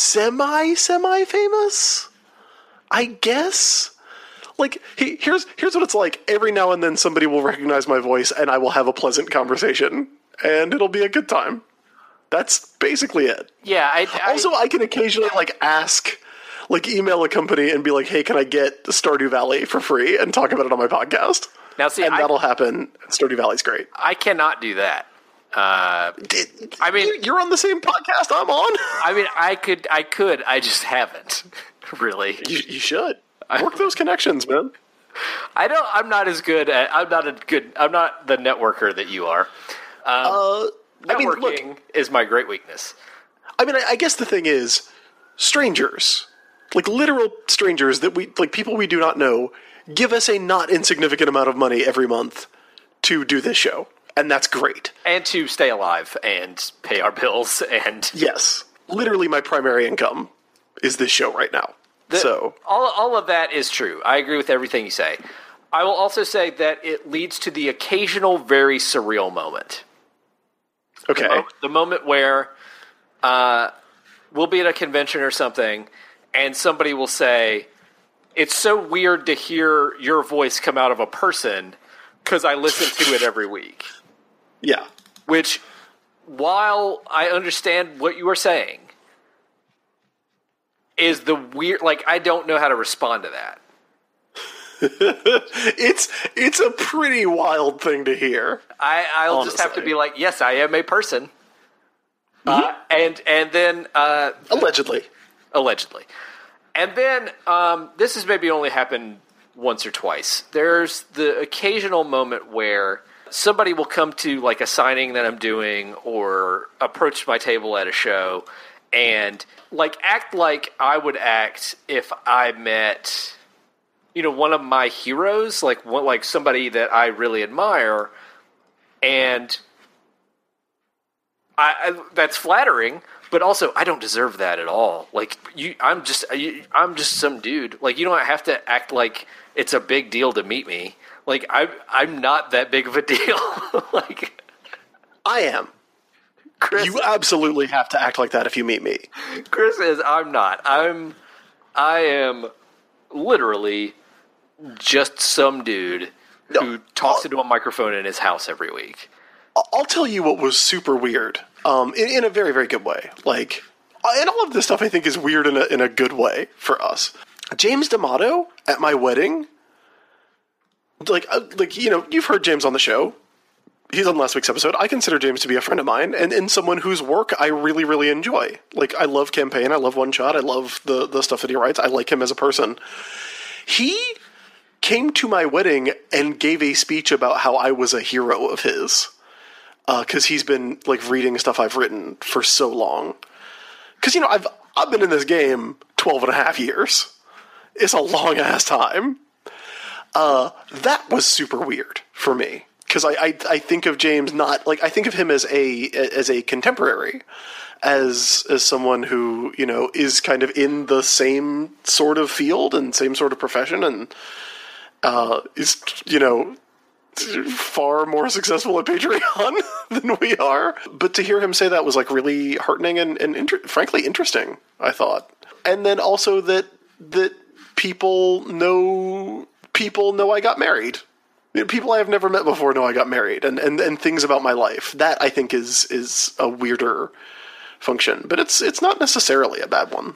semi-famous? I guess? Like, here's what it's like. Every now and then somebody will recognize my voice, and I will have a pleasant conversation. And it'll be a good time. That's basically it. Yeah, I can occasionally, like, ask, like, email a company and be like, "Hey, can I get Stardew Valley for free?" and talk about it on my podcast. Now, see, and that'll happen. Stardew Valley's great. I cannot do that. I mean, you're on the same podcast I'm on. I mean, I could. I just haven't. Really, you should work those connections, man. I'm not as good at. I'm not the networker that you are. Networking is my great weakness. I mean, I guess the thing is, strangers, like literal strangers that people we do not know, give us a not insignificant amount of money every month to do this show. And that's great. And to stay alive and pay our bills and... Yes. Literally my primary income is this show right now. All of that is true. I agree with everything you say. I will also say that it leads to the occasional very surreal moment. Okay. The moment where we'll be at a convention or something, and somebody will say, "It's so weird to hear your voice come out of a person because I listen to it every week." Yeah. Which, while I understand what you are saying, is the weird... Like, I don't know how to respond to that. It's a pretty wild thing to hear. I'll honestly just have to be like, yes, I am a person. Mm-hmm. And then... Allegedly. And then, this has maybe only happened once or twice. There's the occasional moment where somebody will come to, like, a signing that I'm doing or approach my table at a show and, like, act like I would act if I met... one of my heroes, like somebody that I really admire, and that's flattering, but also I don't deserve that at all. Like, I'm just some dude. Like, you don't have to act like it's a big deal to meet me. Like, I'm not that big of a deal. Like, I am. Chris, you absolutely have to act like that if you meet me. Chris is. I'm not. I am literally just some dude who talks into a microphone in his house every week. I'll tell you what was super weird, in a very, very good way. Like, and all of this stuff I think is weird in a good way for us. James D'Amato at my wedding, you've heard James on the show. He's on last week's episode. I consider James to be a friend of mine and someone whose work I really, really enjoy. Like, I love Campaign. I love One Shot. I love the stuff that he writes. I like him as a person. He came to my wedding and gave a speech about how I was a hero of his. Because he's been, like, reading stuff I've written for so long. Because, I've been in this game 12 and a half years. It's a long-ass time. That was super weird for me. Because I think of James not like I think of him as a contemporary, as someone who is kind of in the same sort of field and same sort of profession and is far more successful at Patreon than we are. But to hear him say that was like really heartening and frankly interesting, I thought. And then also that people know I got married. People I have never met before know I got married, and things about my life. That, I think, is a weirder function, but it's not necessarily a bad one.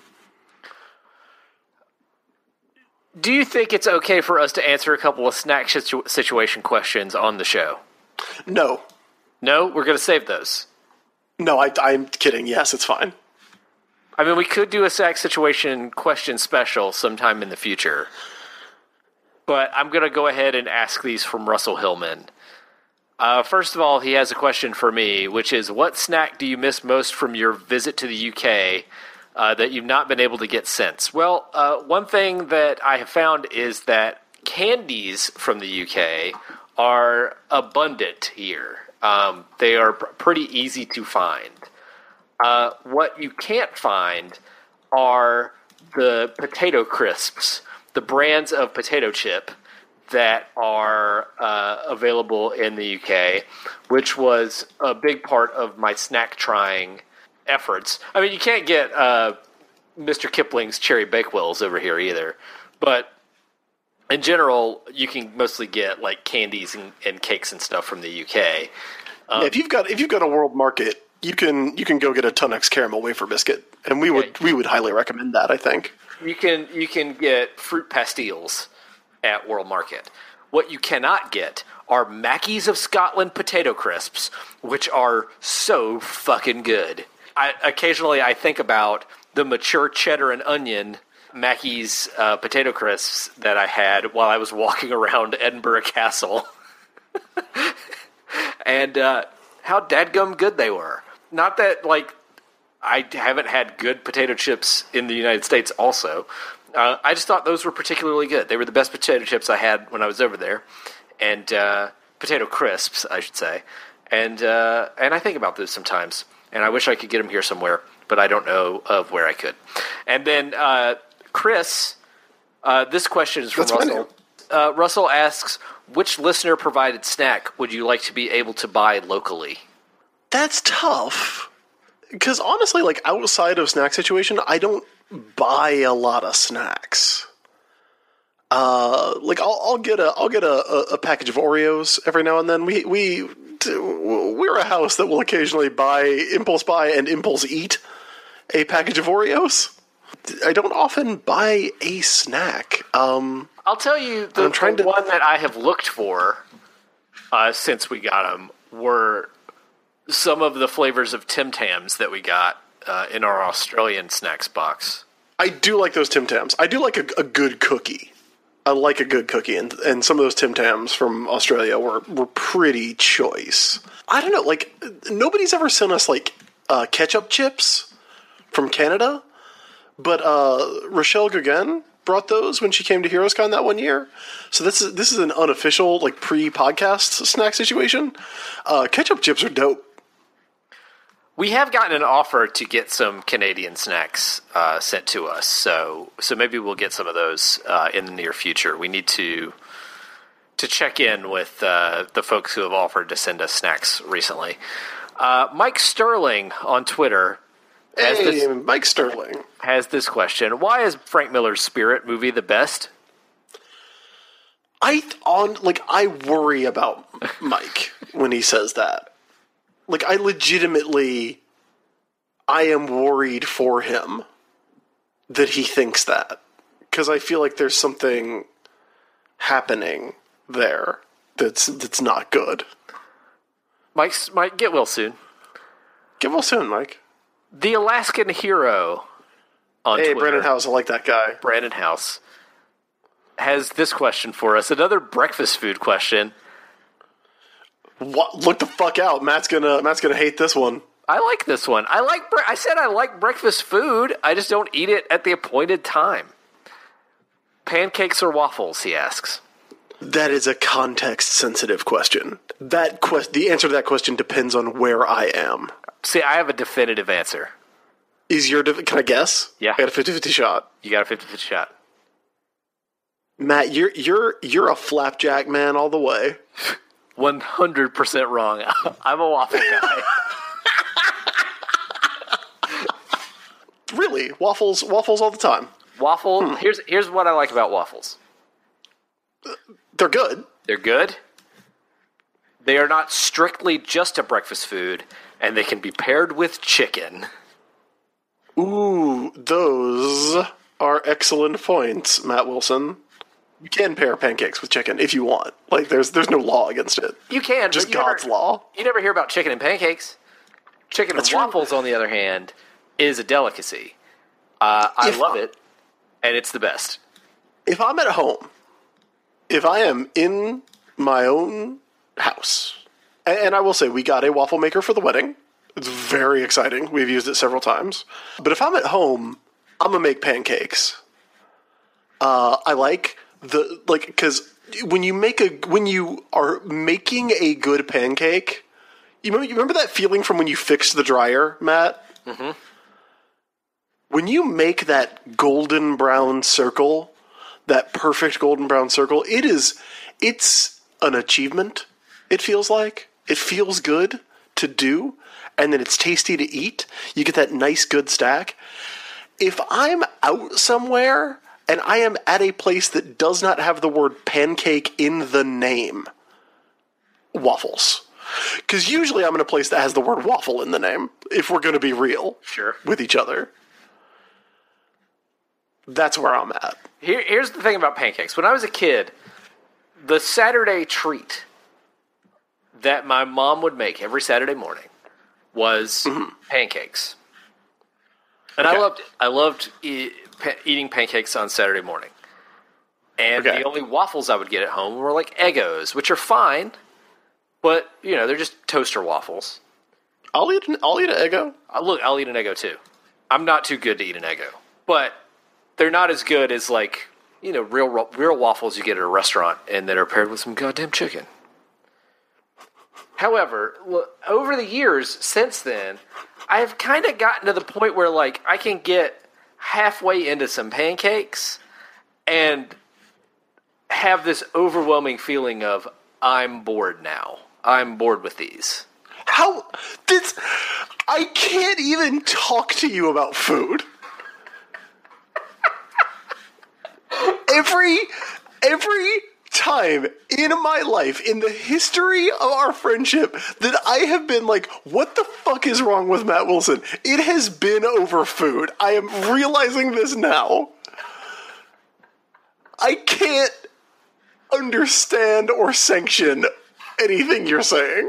Do you think it's okay for us to answer a couple of snack situation questions on the show? No. No? We're going to save those. No, I'm kidding. Yes, it's fine. I mean, we could do a snack situation question special sometime in the future. But I'm going to go ahead and ask these from Russell Hillman. First of all, he has a question for me, which is, what snack do you miss most from your visit to the UK that you've not been able to get since? Well, one thing that I have found is that candies from the UK are abundant here. They are pretty easy to find. What you can't find are the potato crisps, the brands of potato chip that are available in the UK, which was a big part of my snack trying efforts. I mean, you can't get Mr. Kipling's Cherry Bakewells over here either, but in general, you can mostly get like candies and cakes and stuff from the UK. If you've got a world market, you can go get a Tunnux caramel wafer biscuit, and we would highly recommend that, I think. You can get fruit pastilles at World Market. What you cannot get are Mackey's of Scotland potato crisps, which are so fucking good. Occasionally I think about the mature cheddar and onion Mackey's potato crisps that I had while I was walking around Edinburgh Castle. And how dadgum good they were. Not that, like, I haven't had good potato chips in the United States also. I just thought those were particularly good. They were the best potato chips I had when I was over there. And potato crisps, I should say. And I think about those sometimes. And I wish I could get them here somewhere, but I don't know of where I could. And then Chris, this question is from Russell. Russell asks, which listener-provided snack would you like to be able to buy locally? That's tough. Because honestly, like, outside of snack situation, I don't buy a lot of snacks. Like, I'll get a package of Oreos every now and then. We're a house that will occasionally impulse buy and impulse eat a package of Oreos. I don't often buy a snack. I'll tell you, the one that I have looked for since we got them were some of the flavors of Tim Tams that we got in our Australian snacks box. I do like those Tim Tams. I do like a good cookie. I like a good cookie, and some of those Tim Tams from Australia were pretty choice. I don't know, like, nobody's ever sent us, like, ketchup chips from Canada, but Rochelle Gauguin brought those when she came to HeroesCon that one year. So this is an unofficial, like, pre-podcast snack situation. Ketchup chips are dope. We have gotten an offer to get some Canadian snacks sent to us, so maybe we'll get some of those in the near future. We need to check in with the folks who have offered to send us snacks recently. Mike Sterling on Twitter Mike Sterling has this question: why is Frank Miller's Spirit movie the best? I worry about Mike when he says that. Like, I am worried for him that he thinks that. Because I feel like there's something happening there that's not good. Mike, get well soon. Get well soon, Mike. The Alaskan Hero on Twitter. Hey, Brandon House, I like that guy. Brandon House has this question for us. Another breakfast food question. What? Look the fuck out. Matt's gonna hate this one. I like this one. I said I like breakfast food. I just don't eat it at the appointed time. Pancakes or waffles, he asks. That is a context-sensitive question. The answer to that question depends on where I am. See, I have a definitive answer. Can I guess? Yeah. I got a 50-50 shot. You got a 50-50 shot. Matt, you're a flapjack man all the way. 100% wrong. I'm a waffle guy. Really? Waffles all the time. Waffle. Here's what I like about waffles. They're good. They're good. They are not strictly just a breakfast food, and they can be paired with chicken. Ooh, those are excellent points, Matt Wilson. You can pair pancakes with chicken if you want. Like, there's no law against it. You can. Just but you God's law. You never hear about chicken and pancakes. Chicken and waffles, on the other hand, is a delicacy. I love it, and it's the best. If I'm at home, if I am in my own house, and I will say we got a waffle maker for the wedding. It's very exciting. We've used it several times. But if I'm at home, I'm going to make pancakes. I like because when you are making a good pancake, you remember that feeling from when you fixed the dryer, Matt? Mm-hmm. When you make that golden brown circle, that perfect golden brown circle, it's an achievement, it feels like. It feels good to do, and then it's tasty to eat. You get that nice, good stack. If I'm out somewhere and I am at a place that does not have the word pancake in the name, waffles. Because usually I'm in a place that has the word waffle in the name, if we're going to be real with each other. That's where I'm at. Here's the thing about pancakes. When I was a kid, the Saturday treat that my mom would make every Saturday morning was pancakes. And okay. I loved eating pancakes on Saturday morning. And the only waffles I would get at home were like Eggos, which are fine, but they're just toaster waffles. I'll eat an Eggo. I'll eat an Eggo too. I'm not too good to eat an Eggo, but they're not as good as real waffles you get at a restaurant and that are paired with some goddamn chicken. However, over the years since then, I've kind of gotten to the point where I can get halfway into some pancakes and have this overwhelming feeling of I'm bored now. I'm bored with these. I can't even talk to you about food. Every time in my life, in the history of our friendship, that I have been like, what the fuck is wrong with Matt Wilson? It has been over food. I am realizing this now. I can't understand or sanction anything you're saying.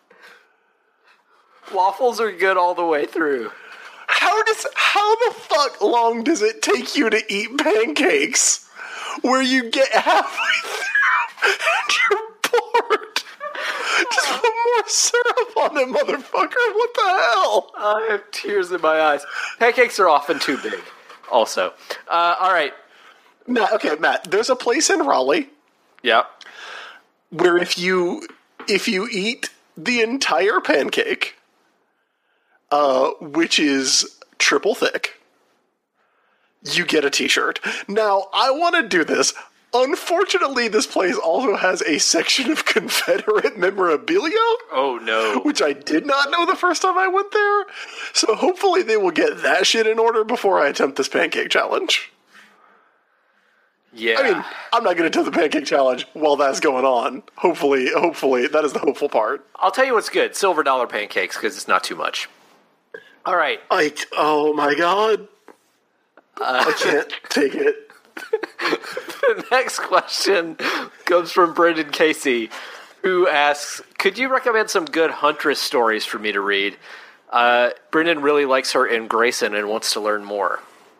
Waffles are good all the way through. How the fuck long does it take you to eat pancakes where you get halfway through and you're bored? Just put more syrup on it, motherfucker. What the hell? I have tears in my eyes. Pancakes are often too big, also. All right. Matt, there's a place in Raleigh. Yeah. Where if you eat the entire pancake, which is triple thick, you get a t-shirt. Now, I want to do this. Unfortunately, this place also has a section of Confederate memorabilia. Oh, no. Which I did not know the first time I went there. So hopefully they will get that shit in order before I attempt this pancake challenge. Yeah. I mean, I'm not going to attempt the pancake challenge while that's going on. Hopefully, that is the hopeful part. I'll tell you what's good. Silver dollar pancakes, because it's not too much. All right. Oh my god. I can't take it. The next question comes from Brendan Casey, who asks, could you recommend some good Huntress stories for me to read? Brendan really likes her in Grayson and wants to learn more.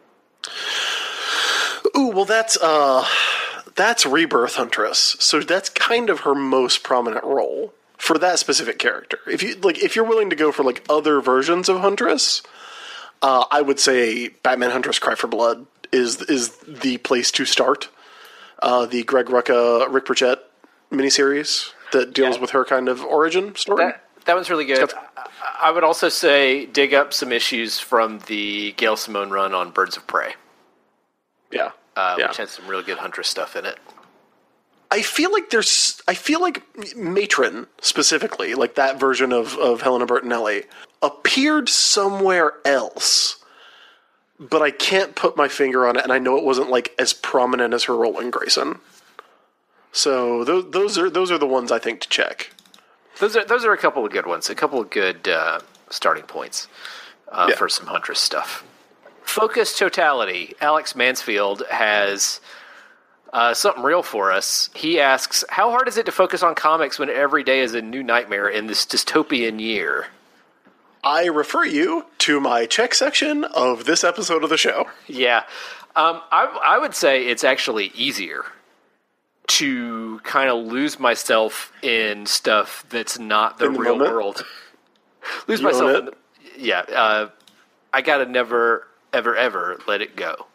Ooh, well, that's Rebirth Huntress, so that's kind of her most prominent role for that specific character. If you're willing to go for other versions of Huntress, I would say Batman Huntress Cry for Blood is the place to start. the Greg Rucka, Rick Pritchett miniseries that deals with her kind of origin story. That one's really good. I would also say dig up some issues from the Gail Simone run on Birds of Prey. Yeah. Which has some really good Huntress stuff in it. I feel like Matron, specifically, like that version of Helena Bertinelli, appeared somewhere else, but I can't put my finger on it, and I know it wasn't like as prominent as her role in Grayson. So those are the ones I think to check. Those are a couple of good ones, a couple of good starting points for some Huntress stuff. Focus Totality. Alex Mansfield has something real for us. He asks, how hard is it to focus on comics when every day is a new nightmare in this dystopian year? I refer you to my check section of this episode of the show. Yeah. I would say it's actually easier to kind of lose myself in stuff that's not the real world. Lose myself in I gotta never, ever, ever let it go.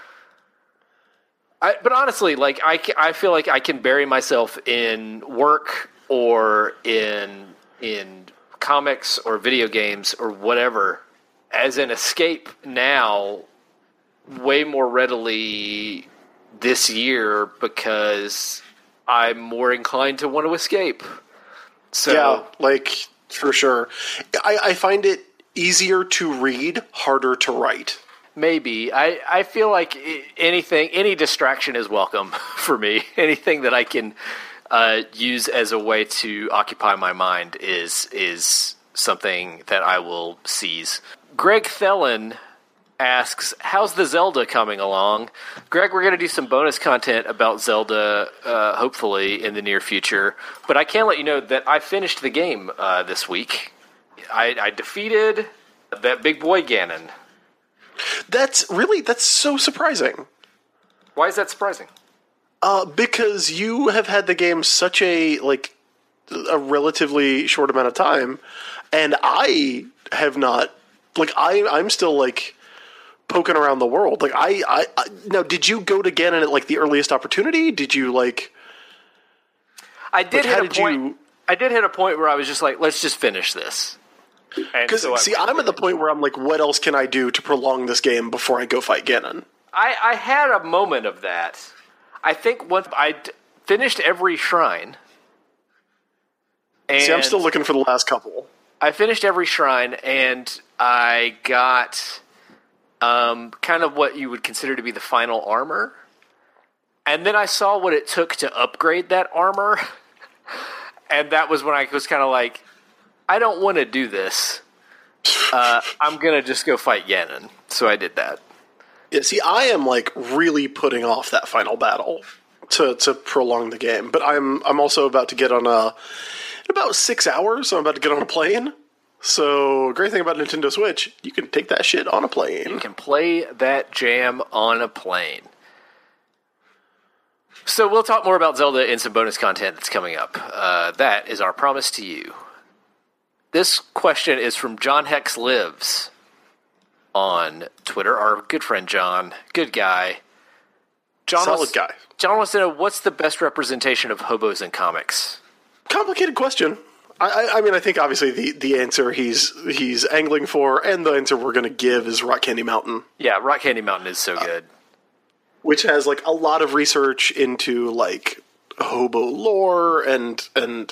But honestly, like I feel like I can bury myself in work or in comics or video games or whatever as an escape now way more readily this year because I'm more inclined to want to escape. So yeah, like for sure. I find it easier to read, harder to write. Maybe. I feel like any distraction is welcome for me. Anything that I can use as a way to occupy my mind is something that I will seize. Greg Thelen asks, how's the Zelda coming along? Greg, we're going to do some bonus content about Zelda, hopefully, in the near future. But I can let you know that I finished the game this week. I defeated that big boy Ganon. That's so surprising. Why is that surprising? Because you have had the game such a relatively short amount of time, and I have not. Like I'm still like poking around the world. Like I now, did you go to Ganon at like the earliest opportunity? Did you like? I did hit a point. I did hit a point where I was just like, let's just finish this. Because I'm at the point where I'm like, what else can I do to prolong this game before I go fight Ganon? I had a moment of that. I think once I finished every shrine. See, I'm still looking for the last couple. I finished every shrine, and I got kind of what you would consider to be the final armor. And then I saw what it took to upgrade that armor. And that was when I was kind of like, I don't want to do this. I'm going to just go fight Ganon. So I did that. Yeah, see, I am like really putting off that final battle to prolong the game. But I'm also about to get on in about 6 hours, I'm about to get on a plane. So, great thing about Nintendo Switch, you can take that shit on a plane. You can play that jam on a plane. So we'll talk more about Zelda in some bonus content that's coming up. That is our promise to you. This question is from John Hex Lives on Twitter. Our good friend John. Good guy. Solid guy. John wants to know, what's the best representation of hobos in comics? Complicated question. I mean, I think obviously the answer he's angling for, and the answer we're going to give is Rock Candy Mountain. Yeah, Rock Candy Mountain is so good. Which has like a lot of research into like hobo lore and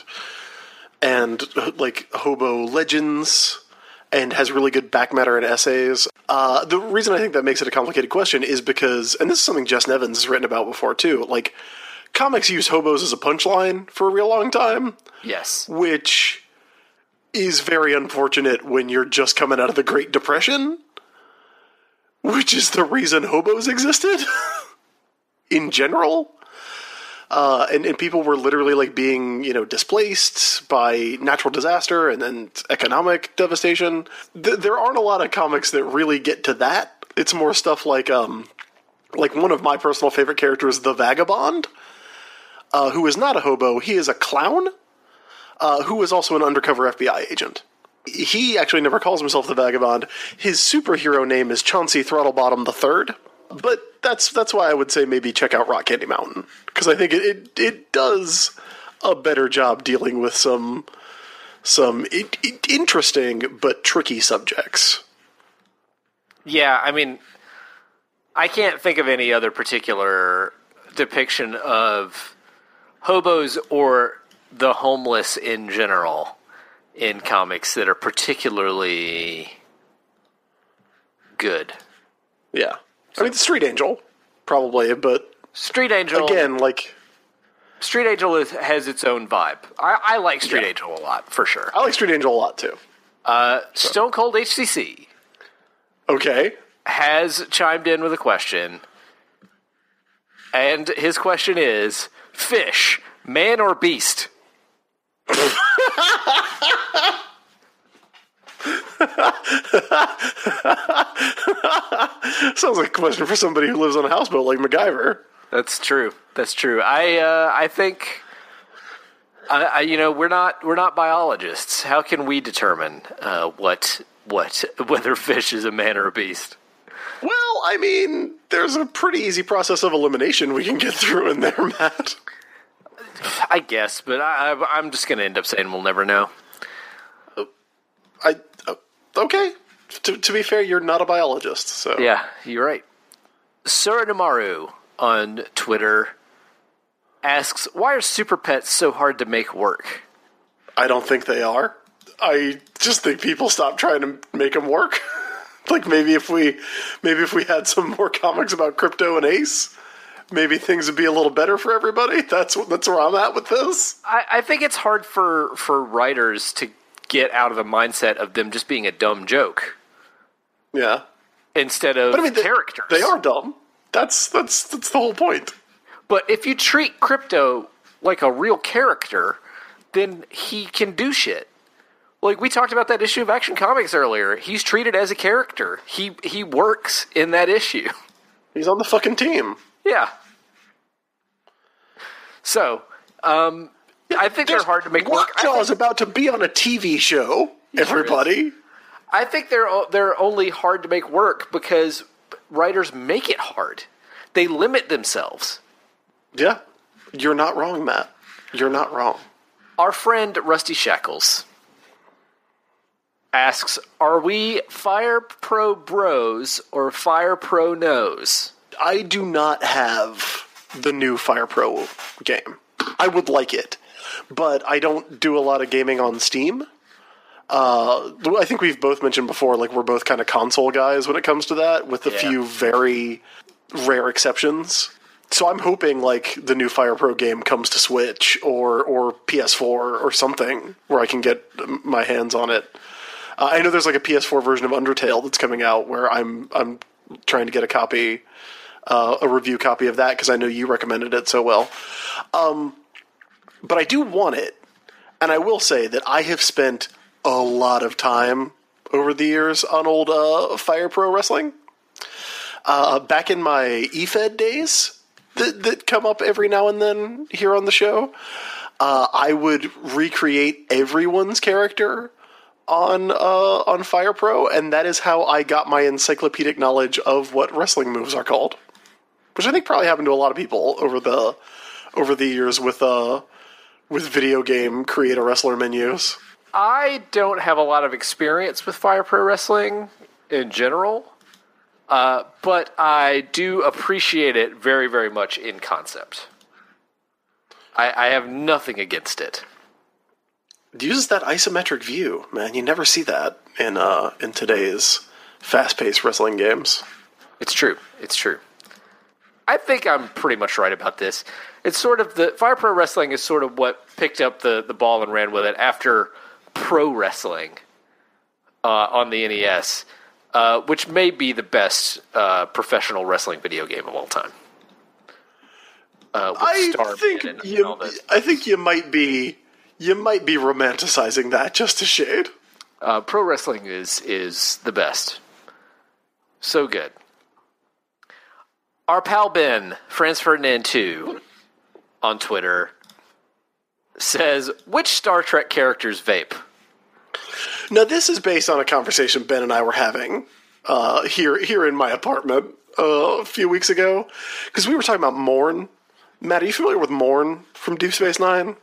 like hobo legends, and has really good back matter and essays. The reason I think that makes it a complicated question is because, and this is something Jess Nevins has written about before too, like comics use hobos as a punchline for a real long time. Yes. Which is very unfortunate when you're just coming out of the Great Depression, which is the reason hobos existed in general. And people were literally like being, displaced by natural disaster and then economic devastation. There aren't a lot of comics that really get to that. It's more stuff like one of my personal favorite characters, the Vagabond, who is not a hobo. He is a clown, who is also an undercover FBI agent. He actually never calls himself the Vagabond. His superhero name is Chauncey Throttlebottom III. But that's why I would say maybe check out Rock Candy Mountain, because I think it does a better job dealing with some interesting but tricky subjects. Yeah, I mean, I can't think of any other particular depiction of hobos or the homeless in general in comics that are particularly good. Yeah. I mean, the Street Angel, probably, but Street Angel, again, like... Street Angel has its own vibe. I like Street Angel a lot, for sure. I like Street Angel a lot, too. Stone Cold HCC Okay. has chimed in with a question, and his question is, fish, man or beast? Sounds like a question for somebody who lives on a houseboat like MacGyver. That's true. I think, we're not biologists. How can we determine whether fish is a man or a beast? Well, I mean, there's a pretty easy process of elimination we can get through in there, Matt. I guess, but I'm just going to end up saying we'll never know. Okay. To be fair, you're not a biologist, so... Yeah, you're right. Surinamaru on Twitter asks, why are super pets so hard to make work? I don't think they are. I just think people stop trying to make them work. Like, maybe if we had some more comics about Crypto and Ace, maybe things would be a little better for everybody. That's where I'm at with this. I think it's hard for writers to get out of the mindset of them just being a dumb joke. Yeah. Instead of characters. They are dumb. That's the whole point. But if you treat Crypto like a real character, then he can do shit. Like, we talked about that issue of Action Comics earlier. He's treated as a character. He works in that issue. He's on the fucking team. Yeah. So, I think they're hard to make work. Lockjaw's about to be on a TV show, everybody. I think they're only hard to make work because writers make it hard. They limit themselves. Yeah. You're not wrong, Matt. You're not wrong. Our friend Rusty Shackles asks, are we Fire Pro bros or Fire Pro nos? I do not have the new Fire Pro game. I would like it, but I don't do a lot of gaming on Steam. I think we've both mentioned before, like, we're both kind of console guys when it comes to that, with a few very rare exceptions. So I'm hoping, like, the new Fire Pro game comes to Switch or PS4 or something where I can get my hands on it. I know there's like a PS4 version of Undertale that's coming out where I'm trying to get a copy, a review copy of that, because I know you recommended it so well. But I do want it, and I will say that I have spent a lot of time over the years on old Fire Pro Wrestling. Back in my eFed days that come up every now and then here on the show, I would recreate everyone's character on Fire Pro, and that is how I got my encyclopedic knowledge of what wrestling moves are called, which I think probably happened to a lot of people over the years with video game create-a-wrestler menus. I don't have a lot of experience with Fire Pro Wrestling in general, but I do appreciate it very, very much in concept. I have nothing against it. It uses that isometric view, man. You never see that in today's fast-paced wrestling games. It's true. It's true. I think I'm pretty much right about this. It's sort of the Fire Pro Wrestling is sort of what picked up the ball and ran with it after Pro Wrestling on the NES, which may be the best professional wrestling video game of all time. I think you might be romanticizing that just a shade. Pro wrestling is the best. So good. Our pal Ben, Franz Ferdinand 2, on Twitter, says, which Star Trek characters vape? Now, this is based on a conversation Ben and I were having here in my apartment a few weeks ago because we were talking about Morn. Matt, are you familiar with Morn from Deep Space Nine?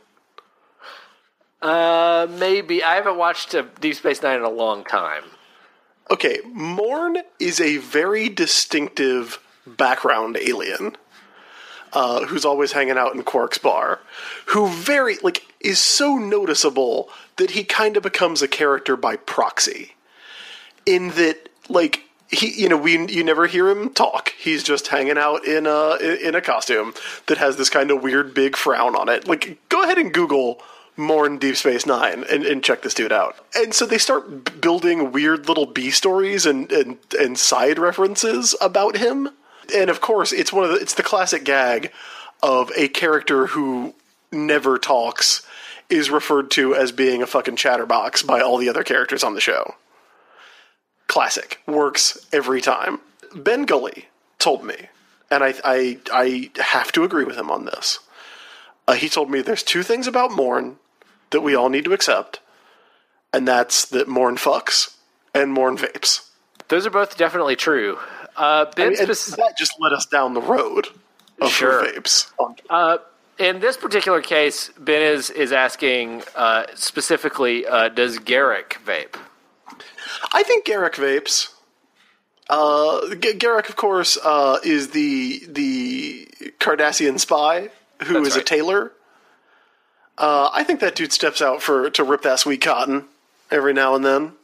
Maybe. I haven't watched Deep Space Nine in a long time. Okay, Morn is a very distinctive background alien who's always hanging out in Quark's bar, who is so noticeable that he kind of becomes a character by proxy. In that, you never hear him talk. He's just hanging out in a costume that has this kind of weird big frown on it. Go ahead and Google Morn Deep Space Nine and check this dude out. And so they start building weird little B stories and side references about him. And of course, it's the classic gag of a character who never talks is referred to as being a fucking chatterbox by all the other characters on the show. Classic. Works every time. Ben Gully told me, and I have to agree with him on this. He told me there's two things about Morn that we all need to accept, and that's that Morn fucks and Morn vapes. Those are both definitely true. That just led us down the road of Sure. vapes. In this particular case, Ben is asking specifically, does Garrick vape? I think Garrick vapes. Garrick, of course, is the Cardassian spy who That's is right. a tailor. I think that dude steps out to rip that sweet cotton every now and then.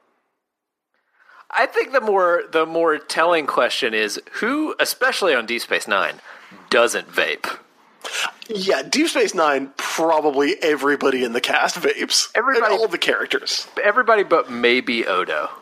I think the more telling question is who, especially on Deep Space Nine, doesn't vape. Yeah, Deep Space Nine, probably everybody in the cast vapes. Everybody- And all the characters. Everybody but maybe Odo.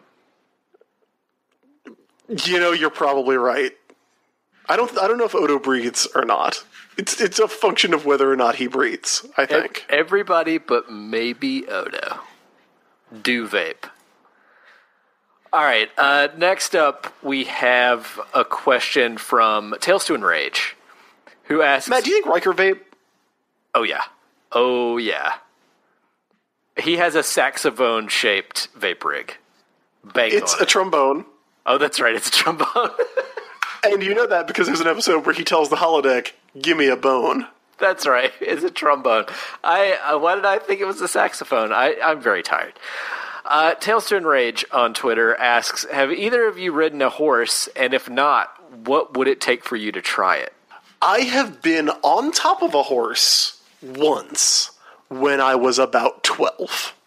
You're probably right. I don't know if Odo breathes or not. It's a function of whether or not he breathes, I think. Everybody but maybe Odo do vape. All right, next up we have a question from Tales to Enrage, who asks... Matt, do you think Riker vape? Oh, yeah. He has a saxophone-shaped vape rig. Bang It's on a it. trombone. Oh, that's right, it's a trombone. And you know that because there's an episode where he tells the holodeck, "Give me a bone." That's right, it's a trombone. Why did I think it was a saxophone? I'm very tired. Tales to Enrage on Twitter asks, have either of you ridden a horse, and if not, what would it take for you to try it? I have been on top of a horse once when I was about 12.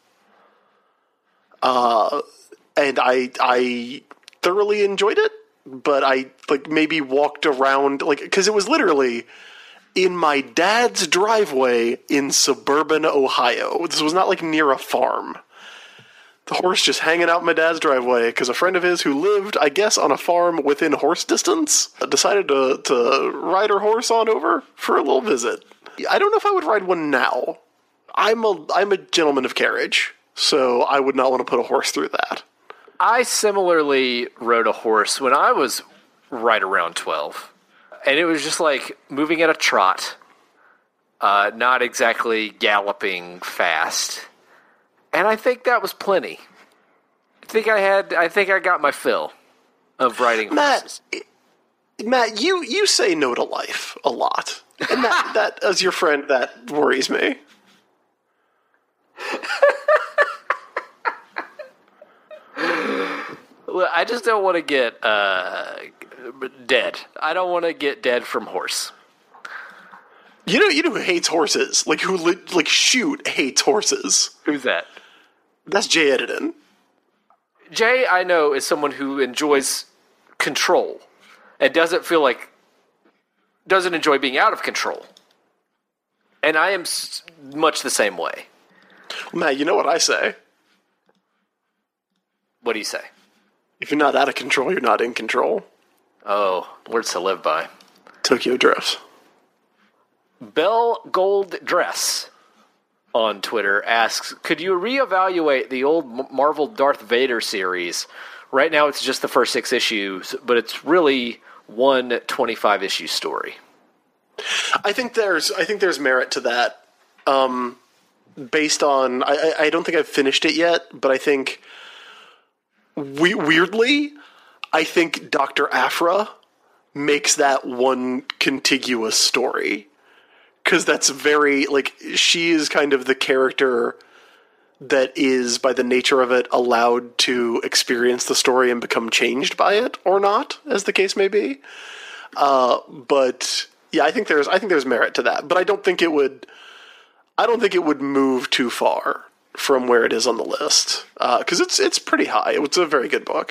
And I thoroughly enjoyed it, but I maybe walked around because it was literally in my dad's driveway in suburban Ohio. This was not near a farm. The horse just hanging out in my dad's driveway because a friend of his who lived, I guess, on a farm within horse distance decided to ride her horse on over for a little visit. I don't know if I would ride one now. I'm a gentleman of carriage, so I would not want to put a horse through that. I similarly rode a horse when I was right around 12. And it was just moving at a trot, not exactly galloping fast. And I think that was plenty. I think I got my fill of riding horses. Matt, you say no to life a lot. And that as your friend, that worries me. Well, I just don't want to get dead. I don't want to get dead from horse. You know who hates horses? Shoot hates horses. Who's that? That's Jay Edidin. Jay, I know, is someone who enjoys control and doesn't enjoy being out of control. And I am much the same way. Matt, you know what I say? What do you say? If you're not out of control, you're not in control. Oh, words to live by. Tokyo Drift. Belle Gold Dress on Twitter asks, could you reevaluate the old Marvel Darth Vader series? Right now it's just the first 6 issues, but it's really one 25-issue story. I think there's merit to that. Based on, I don't think I've finished it yet, but I think weirdly, I think Dr. Aphra makes that one contiguous story. Because that's very, like, she is kind of the character that is, by the nature of it, allowed to experience the story and become changed by it, or not, as the case may be. But yeah, I think there's merit to that. But I don't think it would move too far from where it is on the list. Because it's pretty high. It's a very good book.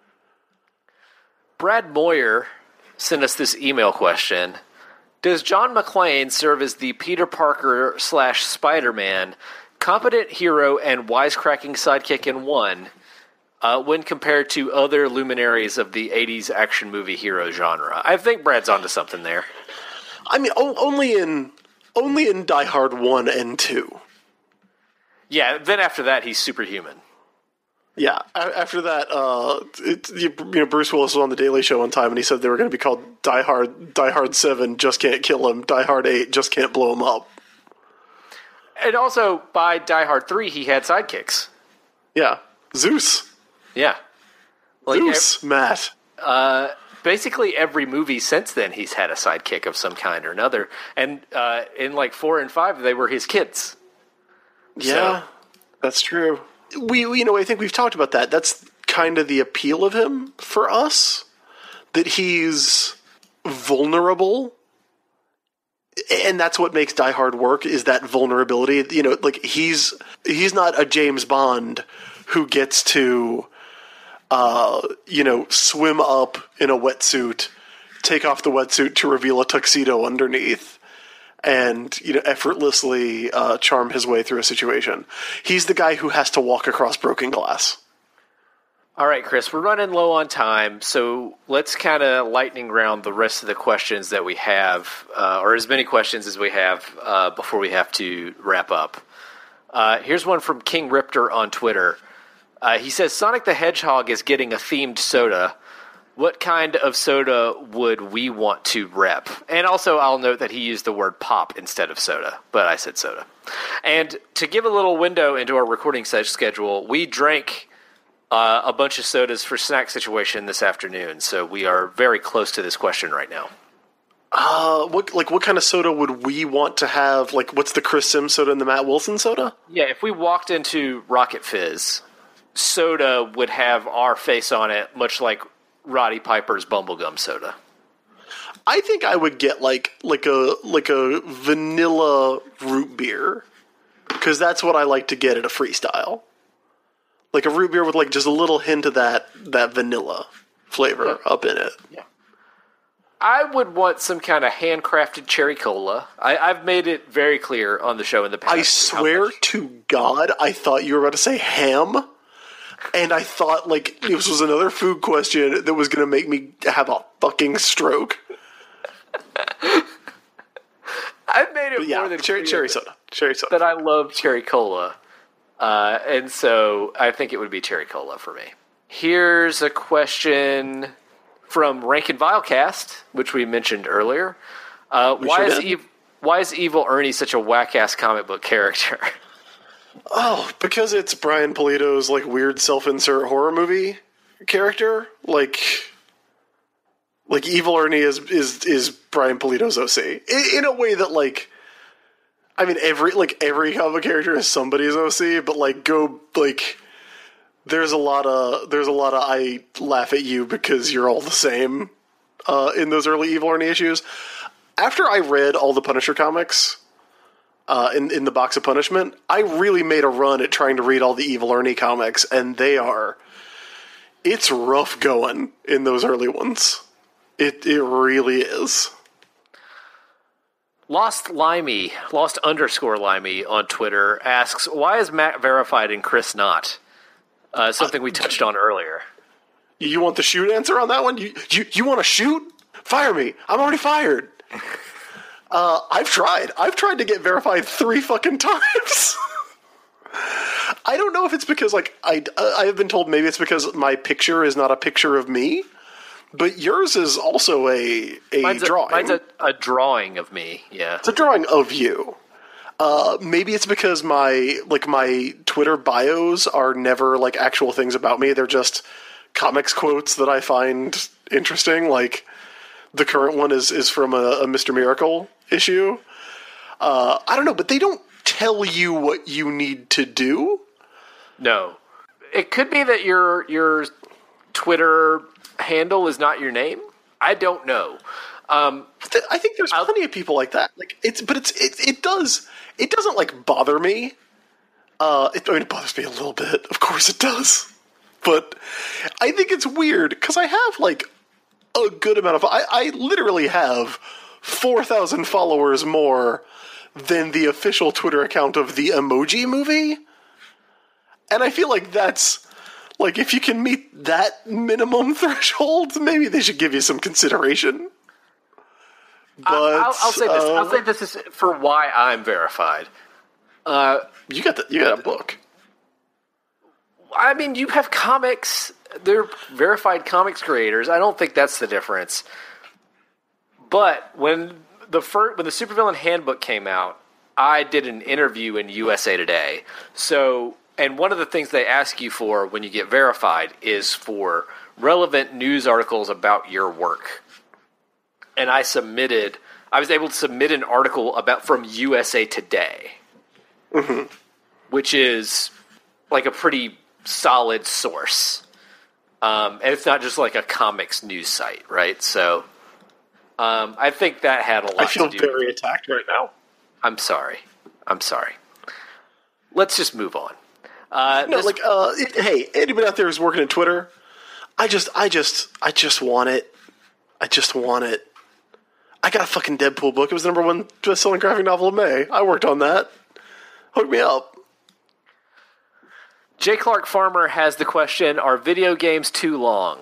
Brad Moyer sent us this email question. Does John McClane serve as the Peter Parker / Spider-Man, competent hero and wisecracking sidekick in one, when compared to other luminaries of the 80s action movie hero genre? I think Brad's onto something there. I mean, only in Die Hard 1 and 2. Yeah, then after that, he's superhuman. Yeah, after that, Bruce Willis was on the Daily Show one time, and he said they were going to be called Die Hard 7, Just Can't Kill Him, Die Hard 8, Just Can't Blow Him Up. And also, by Die Hard 3, he had sidekicks. Yeah, Zeus. Yeah. Zeus, Matt. Basically, every movie since then, he's had a sidekick of some kind or another. And in, 4 and 5, they were his kids. Yeah, that's true. I think we've talked about that. That's kind of the appeal of him for us, that he's vulnerable, and that's what makes Die Hard work, is that vulnerability. He's not a James Bond who gets to, swim up in a wetsuit, take off the wetsuit to reveal a tuxedo underneath, and effortlessly charm his way through a situation. He's the guy who has to walk across broken glass. All right, Chris, we're running low on time, so let's kind of lightning round the rest of the questions that we have, or as many questions as we have before we have to wrap up. Here's one from King Riptor on Twitter. He says, Sonic the Hedgehog is getting a themed soda. What kind of soda would we want to rep? And also, I'll note that he used the word pop instead of soda, but I said soda. And to give a little window into our recording schedule, we drank a bunch of sodas for Snack Situation this afternoon, so we are very close to this question right now. What kind of soda would we want to have? Like, what's the Chris Sims soda and the Matt Wilson soda? Yeah, if we walked into Rocket Fizz, soda would have our face on it, much like Roddy Piper's bubblegum soda. I think I would get like a vanilla root beer, because that's what I like to get at a freestyle. Like a root beer with just a little hint of that vanilla flavor up in it. Yeah. I would want some kind of handcrafted cherry cola. I've made it very clear on the show in the past. I swear to God, I thought you were about to say ham. And I thought, this was another food question that was going to make me have a fucking stroke. I've made it more than cherry soda. Cherry soda. That I love cherry cola. And so I think it would be cherry cola for me. Here's a question from Rankin Vilecast, which we mentioned earlier. Why is Evil Ernie such a whack-ass comic book character? Oh, because it's Brian Pulido's weird self-insert horror movie character. Like Evil Ernie is Brian Pulido's OC in a way that every comic character is somebody's OC, but there's a lot of I laugh at you because you're all the same in those early Evil Ernie issues. After I read all the Punisher comics. In the Box of Punishment, I really made a run at trying to read all the Evil Ernie comics, and it's rough going in those early ones. It really is. Lost_Limey on Twitter asks, why is Matt verified and Chris not? Something we touched on earlier. You want the shoot answer on that one? You want to shoot? Fire me. I'm already fired. I've tried to get verified 3 fucking times. I don't know if it's because I have been told maybe it's because my picture is not a picture of me, but yours is also a drawing. Mine's a drawing of me. Yeah, it's a drawing of you. Maybe it's because my Twitter bios are never actual things about me. They're just comics quotes that I find interesting. Like, the current one is from a Mr. Miracle issue. I don't know, but they don't tell you what you need to do. No. It could be that your Twitter handle is not your name. I don't know. I think there's plenty of people like that. Like it doesn't like bother me. It bothers me a little bit. Of course it does. But I think it's weird because I have like a good amount of. I literally have 4,000 followers more than the official Twitter account of the Emoji Movie, and I feel like that's. Like, if you can meet that minimum threshold, maybe they should give you some consideration. But I'll say this. I'll say this is for why I'm verified. You got a book. I mean, you have comics. They're verified comics creators. I don't think that's the difference. But when the Supervillain Handbook came out, I did an interview in USA Today. And one of the things they ask you for when you get verified is for relevant news articles about your work. And I was able to submit an article from USA Today, which is like a pretty solid source. And it's not just like a comics news site, right? So I think that had a lot to do. I feel very attacked right now. I'm sorry. Let's just move on. Hey, anybody out there who's working at Twitter, I just want it. I just want it. I got a fucking Deadpool book. It was the #1 best-selling graphic novel of May. I worked on that. Hook me up. J. Clark Farmer has the question, are video games too long?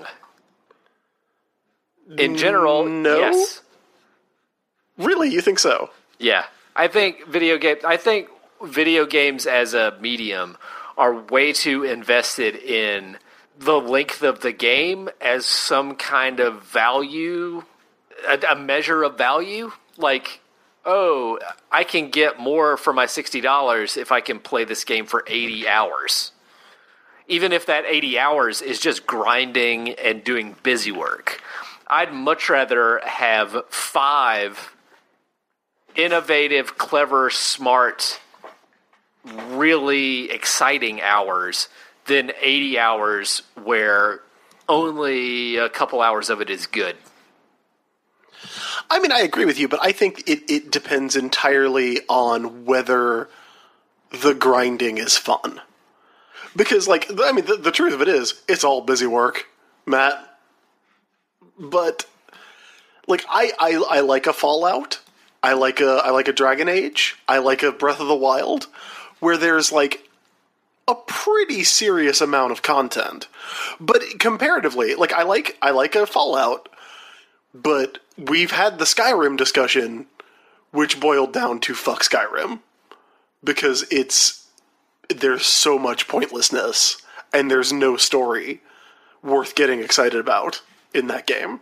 In general, no. Yes. Really? You think so? Yeah. I think video games as a medium are way too invested in the length of the game as some kind of value, a measure of value. Like, oh, I can get more for my $60 if I can play this game for 80 hours. Even if that 80 hours is just grinding and doing busy work. I'd much rather have 5 innovative, clever, smart, really exciting hours than 80 hours where only a couple hours of it is good. I mean, I agree with you, but I think it depends entirely on whether the grinding is fun. Because, like, I mean, the truth of it is, it's all busy work, Matt. But, like, I like a Fallout. I like a Dragon Age. I like a Breath of the Wild, where there's, like, a pretty serious amount of content. But comparatively, like, I like a Fallout, but we've had the Skyrim discussion, which boiled down to fuck Skyrim. Because there's so much pointlessness, and there's no story worth getting excited about in that game.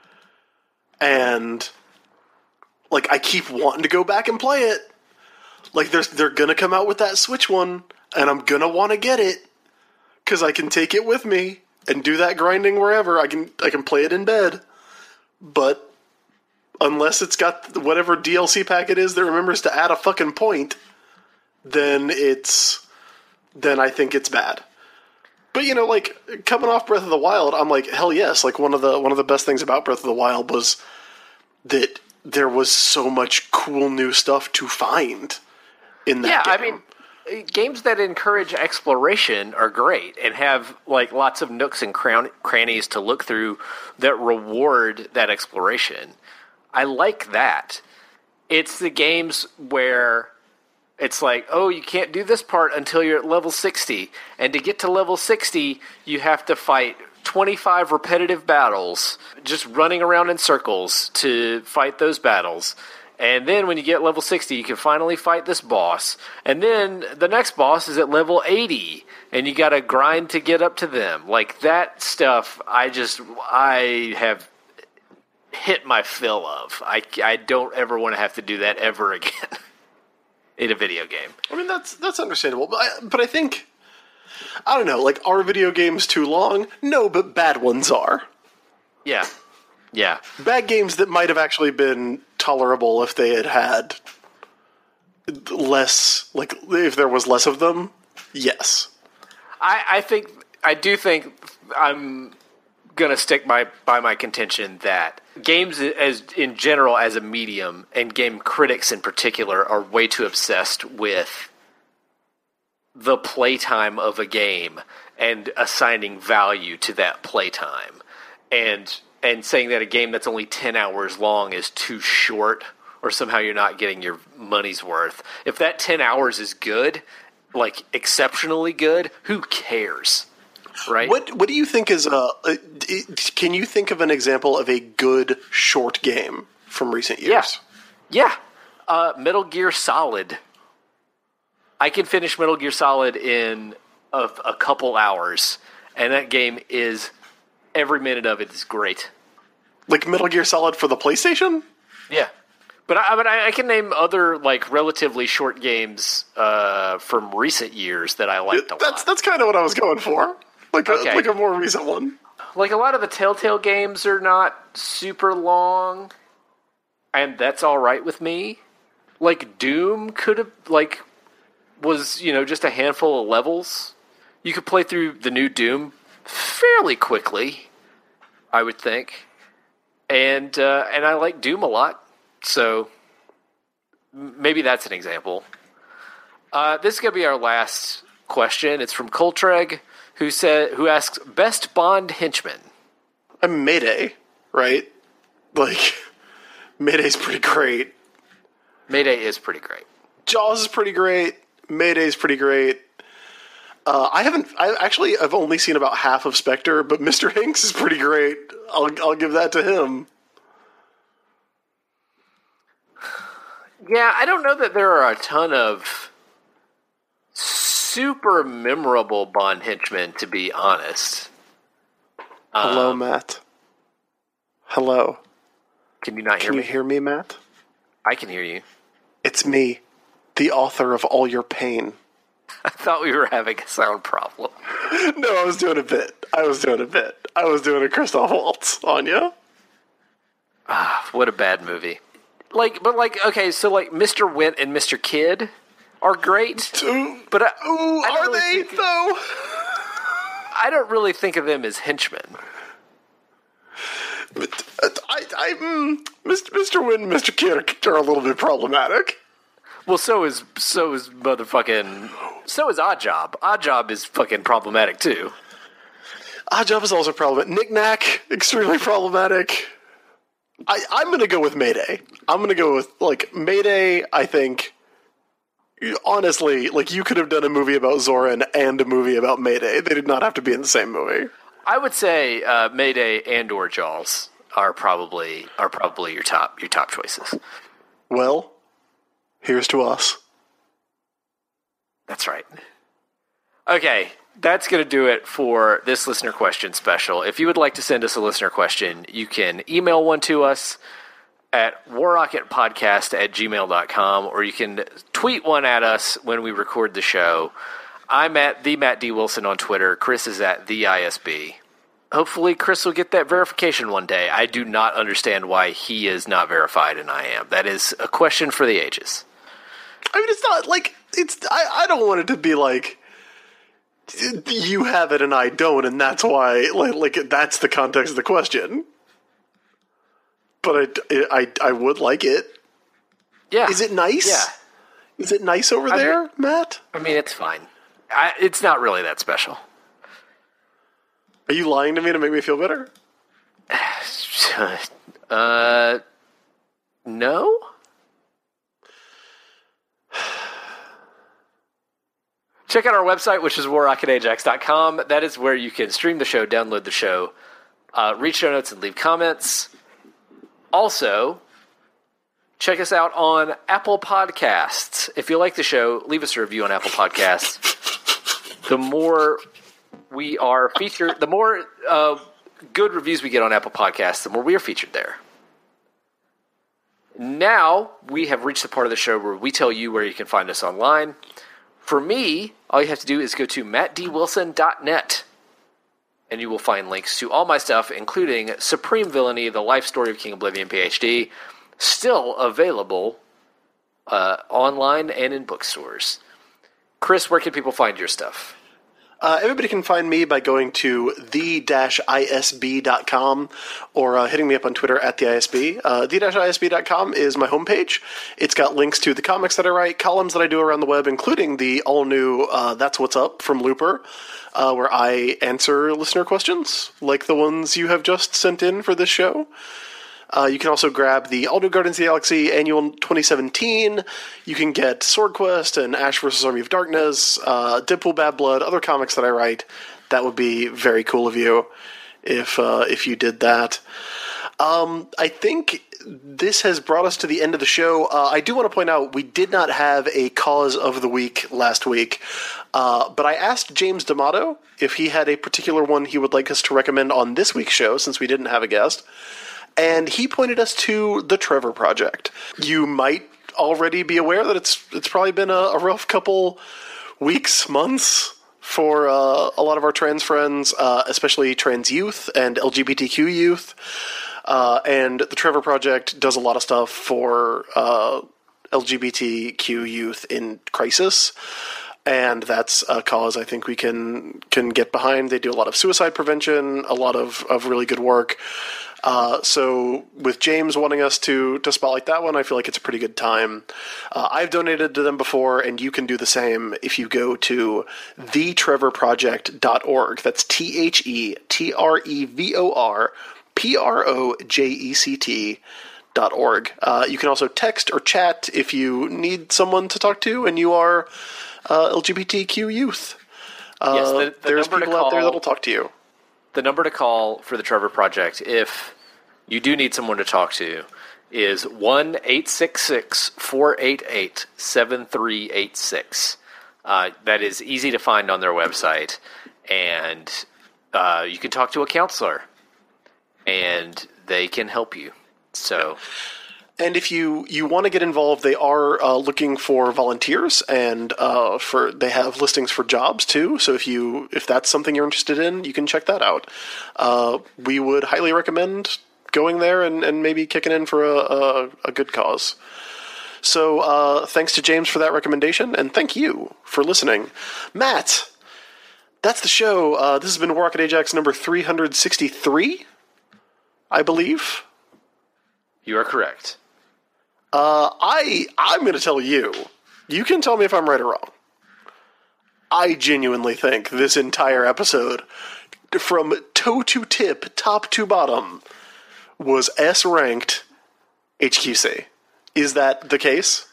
And, like, I keep wanting to go back and play it. Like, they're gonna come out with that Switch one, and I'm gonna want to get it, because I can take it with me and do that grinding wherever. I can play it in bed. But unless it's got whatever DLC pack it is that remembers to add a fucking point, then I think it's bad. But, you know, like, coming off Breath of the Wild, I'm like, hell yes. Like, one of the best things about Breath of the Wild was that there was so much cool new stuff to find in that game. I mean, games that encourage exploration are great and have, like, lots of nooks and crannies to look through that reward that exploration. I like that. It's the games where it's like, oh, you can't do this part until you're at level 60. And to get to level 60, you have to fight 25 repetitive battles, just running around in circles to fight those battles. And then when you get level 60, you can finally fight this boss. And then the next boss is at level 80, and you got to grind to get up to them. Like, that stuff, I have hit my fill of. I don't ever want to have to do that ever again in a video game. I mean, that's understandable. But I think I don't know, like, are video games too long? No, but bad ones are. Yeah. Yeah. Bad games that might have actually been tolerable if they had less, like, if there was less of them, yes. I do think I'm gonna stick by my contention that games as in general as a medium, and game critics in particular, are way too obsessed with the playtime of a game and assigning value to that playtime, and saying that a game that's only 10 hours long is too short, or somehow you're not getting your money's worth. If that 10 hours is good, like exceptionally good, who cares? Right? What do you think is can you think of an example of a good short game from recent years? Yeah. Metal Gear Solid. I can finish Metal Gear Solid in a couple hours, and that game is, every minute of it is great. Like Metal Gear Solid for the PlayStation? Yeah. But I can name other, like, relatively short games from recent years that I liked a lot. That's kind of what I was going for. Like a more recent one. Like, a lot of the Telltale games are not super long, and that's all right with me. Like, Doom could have, like, was, just a handful of levels. You could play through the new Doom fairly quickly, I would think. And I like Doom a lot, so maybe that's an example. This is going to be our last question. It's from Coltreg, who asks, best Bond henchman? Mayday, right? Like, Mayday's pretty great. Mayday is pretty great. Jaws is pretty great. Mayday's pretty great. I've only seen about half of Spectre, but Mr. Hinks is pretty great. I'll give that to him. Yeah, I don't know that there are a ton of super memorable Bond henchmen, to be honest. Hello, Matt. Hello. Can you not hear me? Can you hear me, Matt? I can hear you. It's me, the author of all your pain. I thought we were having a sound problem. No, I was doing a bit. I was doing a Christoph Waltz on you. What a bad movie. Okay, so Mr. Wint and Mr. Kidd are great. But are they, though? I don't really think of them as henchmen. But Mr. Wint and Mr. Kidd are a little bit problematic. Well, so is Oddjob. Oddjob is fucking problematic too. Oddjob is also problematic. Knick-Knack, extremely problematic. I'm going to go with Mayday. I'm going to go with, Mayday, I think, honestly, you could have done a movie about Zorin and a movie about Mayday. They did not have to be in the same movie. I would say Mayday and or Jaws are probably your top choices. Well, here's to us. That's right. Okay, that's going to do it for this listener question special. If you would like to send us a listener question, you can email one to us at warrocketpodcast@gmail.com, or you can tweet one at us when we record the show. I'm at the Matt D. Wilson on Twitter. Chris is at the ISB. Hopefully Chris will get that verification one day. I do not understand why he is not verified and I am. That is a question for the ages. I mean, it's not I don't want it to be like you have it and I don't, and that's why that's the context of the question. But I would like it. Yeah. Is it nice? Yeah. Is it nice over there, Matt? I mean, it's fine. It's not really that special. Are you lying to me to make me feel better? No? Check out our website, which is warrocketajax.com. That is where you can stream the show, download the show, read show notes, and leave comments. Also, check us out on Apple Podcasts. If you like the show, leave us a review on Apple Podcasts. The more we are featured, the more good reviews we get on Apple Podcasts, the more we are featured there. Now, we have reached the part of the show where we tell you where you can find us online. For me, all you have to do is go to mattdwilson.net, and you will find links to all my stuff, including Supreme Villainy, The Life Story of King Oblivion, PhD, still available online and in bookstores. Chris, where can people find your stuff? Everybody can find me by going to the-isb.com or hitting me up on Twitter at the-isb. The-isb.com is my homepage. It's got links to the comics that I write, columns that I do around the web, including the all-new That's What's Up from Looper, where I answer listener questions, like the ones you have just sent in for this show. You can also grab the all-new Guardians of the Galaxy Annual 2017. You can get Sword Quest and Ash vs. Army of Darkness, Deadpool Bad Blood, other comics that I write. That would be very cool of you if you did that. I think this has brought us to the end of the show. I do want to point out we did not have a cause of the week last week, but I asked James D'Amato if he had a particular one he would like us to recommend on this week's show, since we didn't have a guest. And he pointed us to the Trevor Project. You might already be aware that it's probably been a rough couple weeks, months for a lot of our trans friends, especially trans youth and LGBTQ youth. And the Trevor Project does a lot of stuff for LGBTQ youth in crisis. And that's a cause I think we can get behind. They do a lot of suicide prevention, a lot of really good work. So with James wanting us to spotlight that one, I feel like it's a pretty good time. I've donated to them before, and you can do the same if you go to thetrevorproject.org. That's TheTrevorProject.org. You can also text or chat if you need someone to talk to, and you are LGBTQ youth. Yes, there's people out there that'll talk to you. The number to call for the Trevor Project, if you do need someone to talk to, is 1-866-488-7386. That is easy to find on their website. And you can talk to a counselor, and they can help you. So... And if you want to get involved, they are looking for volunteers, and they have listings for jobs too. So if that's something you're interested in, you can check that out. We would highly recommend going there and maybe kicking in for a good cause. So thanks to James for that recommendation, and thank you for listening, Matt. That's the show. This has been War Rocket Ajax number 363, I believe. You are correct. I'm going to tell you. You can tell me if I'm right or wrong. I genuinely think this entire episode, from toe to tip, top to bottom, was S-ranked HQC. Is that the case?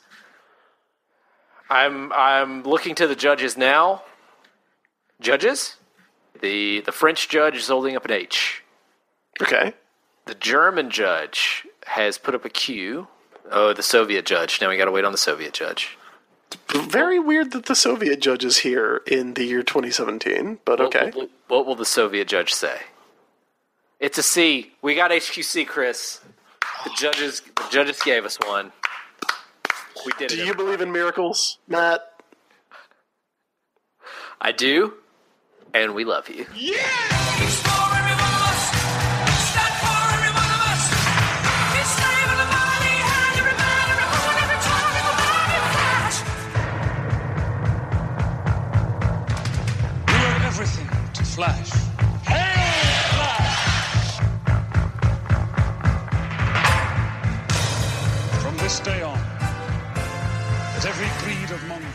I'm looking to the judges now. Judges? The French judge is holding up an H. Okay. The German judge has put up a Q. Oh, the Soviet judge. Now we got to wait on the Soviet judge. Very weird that the Soviet judge is here in the year 2017, but okay. What will the Soviet judge say? It's a C. We got HQC, Chris. The judges gave us one. We did it. Do you believe in miracles, Matt? I do, and we love you. Yeah! It's for every one of us. It's not for every one of us. It's slave of the body, and every man, every woman, every child, every body flash. We are everything to Flash. Hail, Flash! From this day on, let every breed of mongrel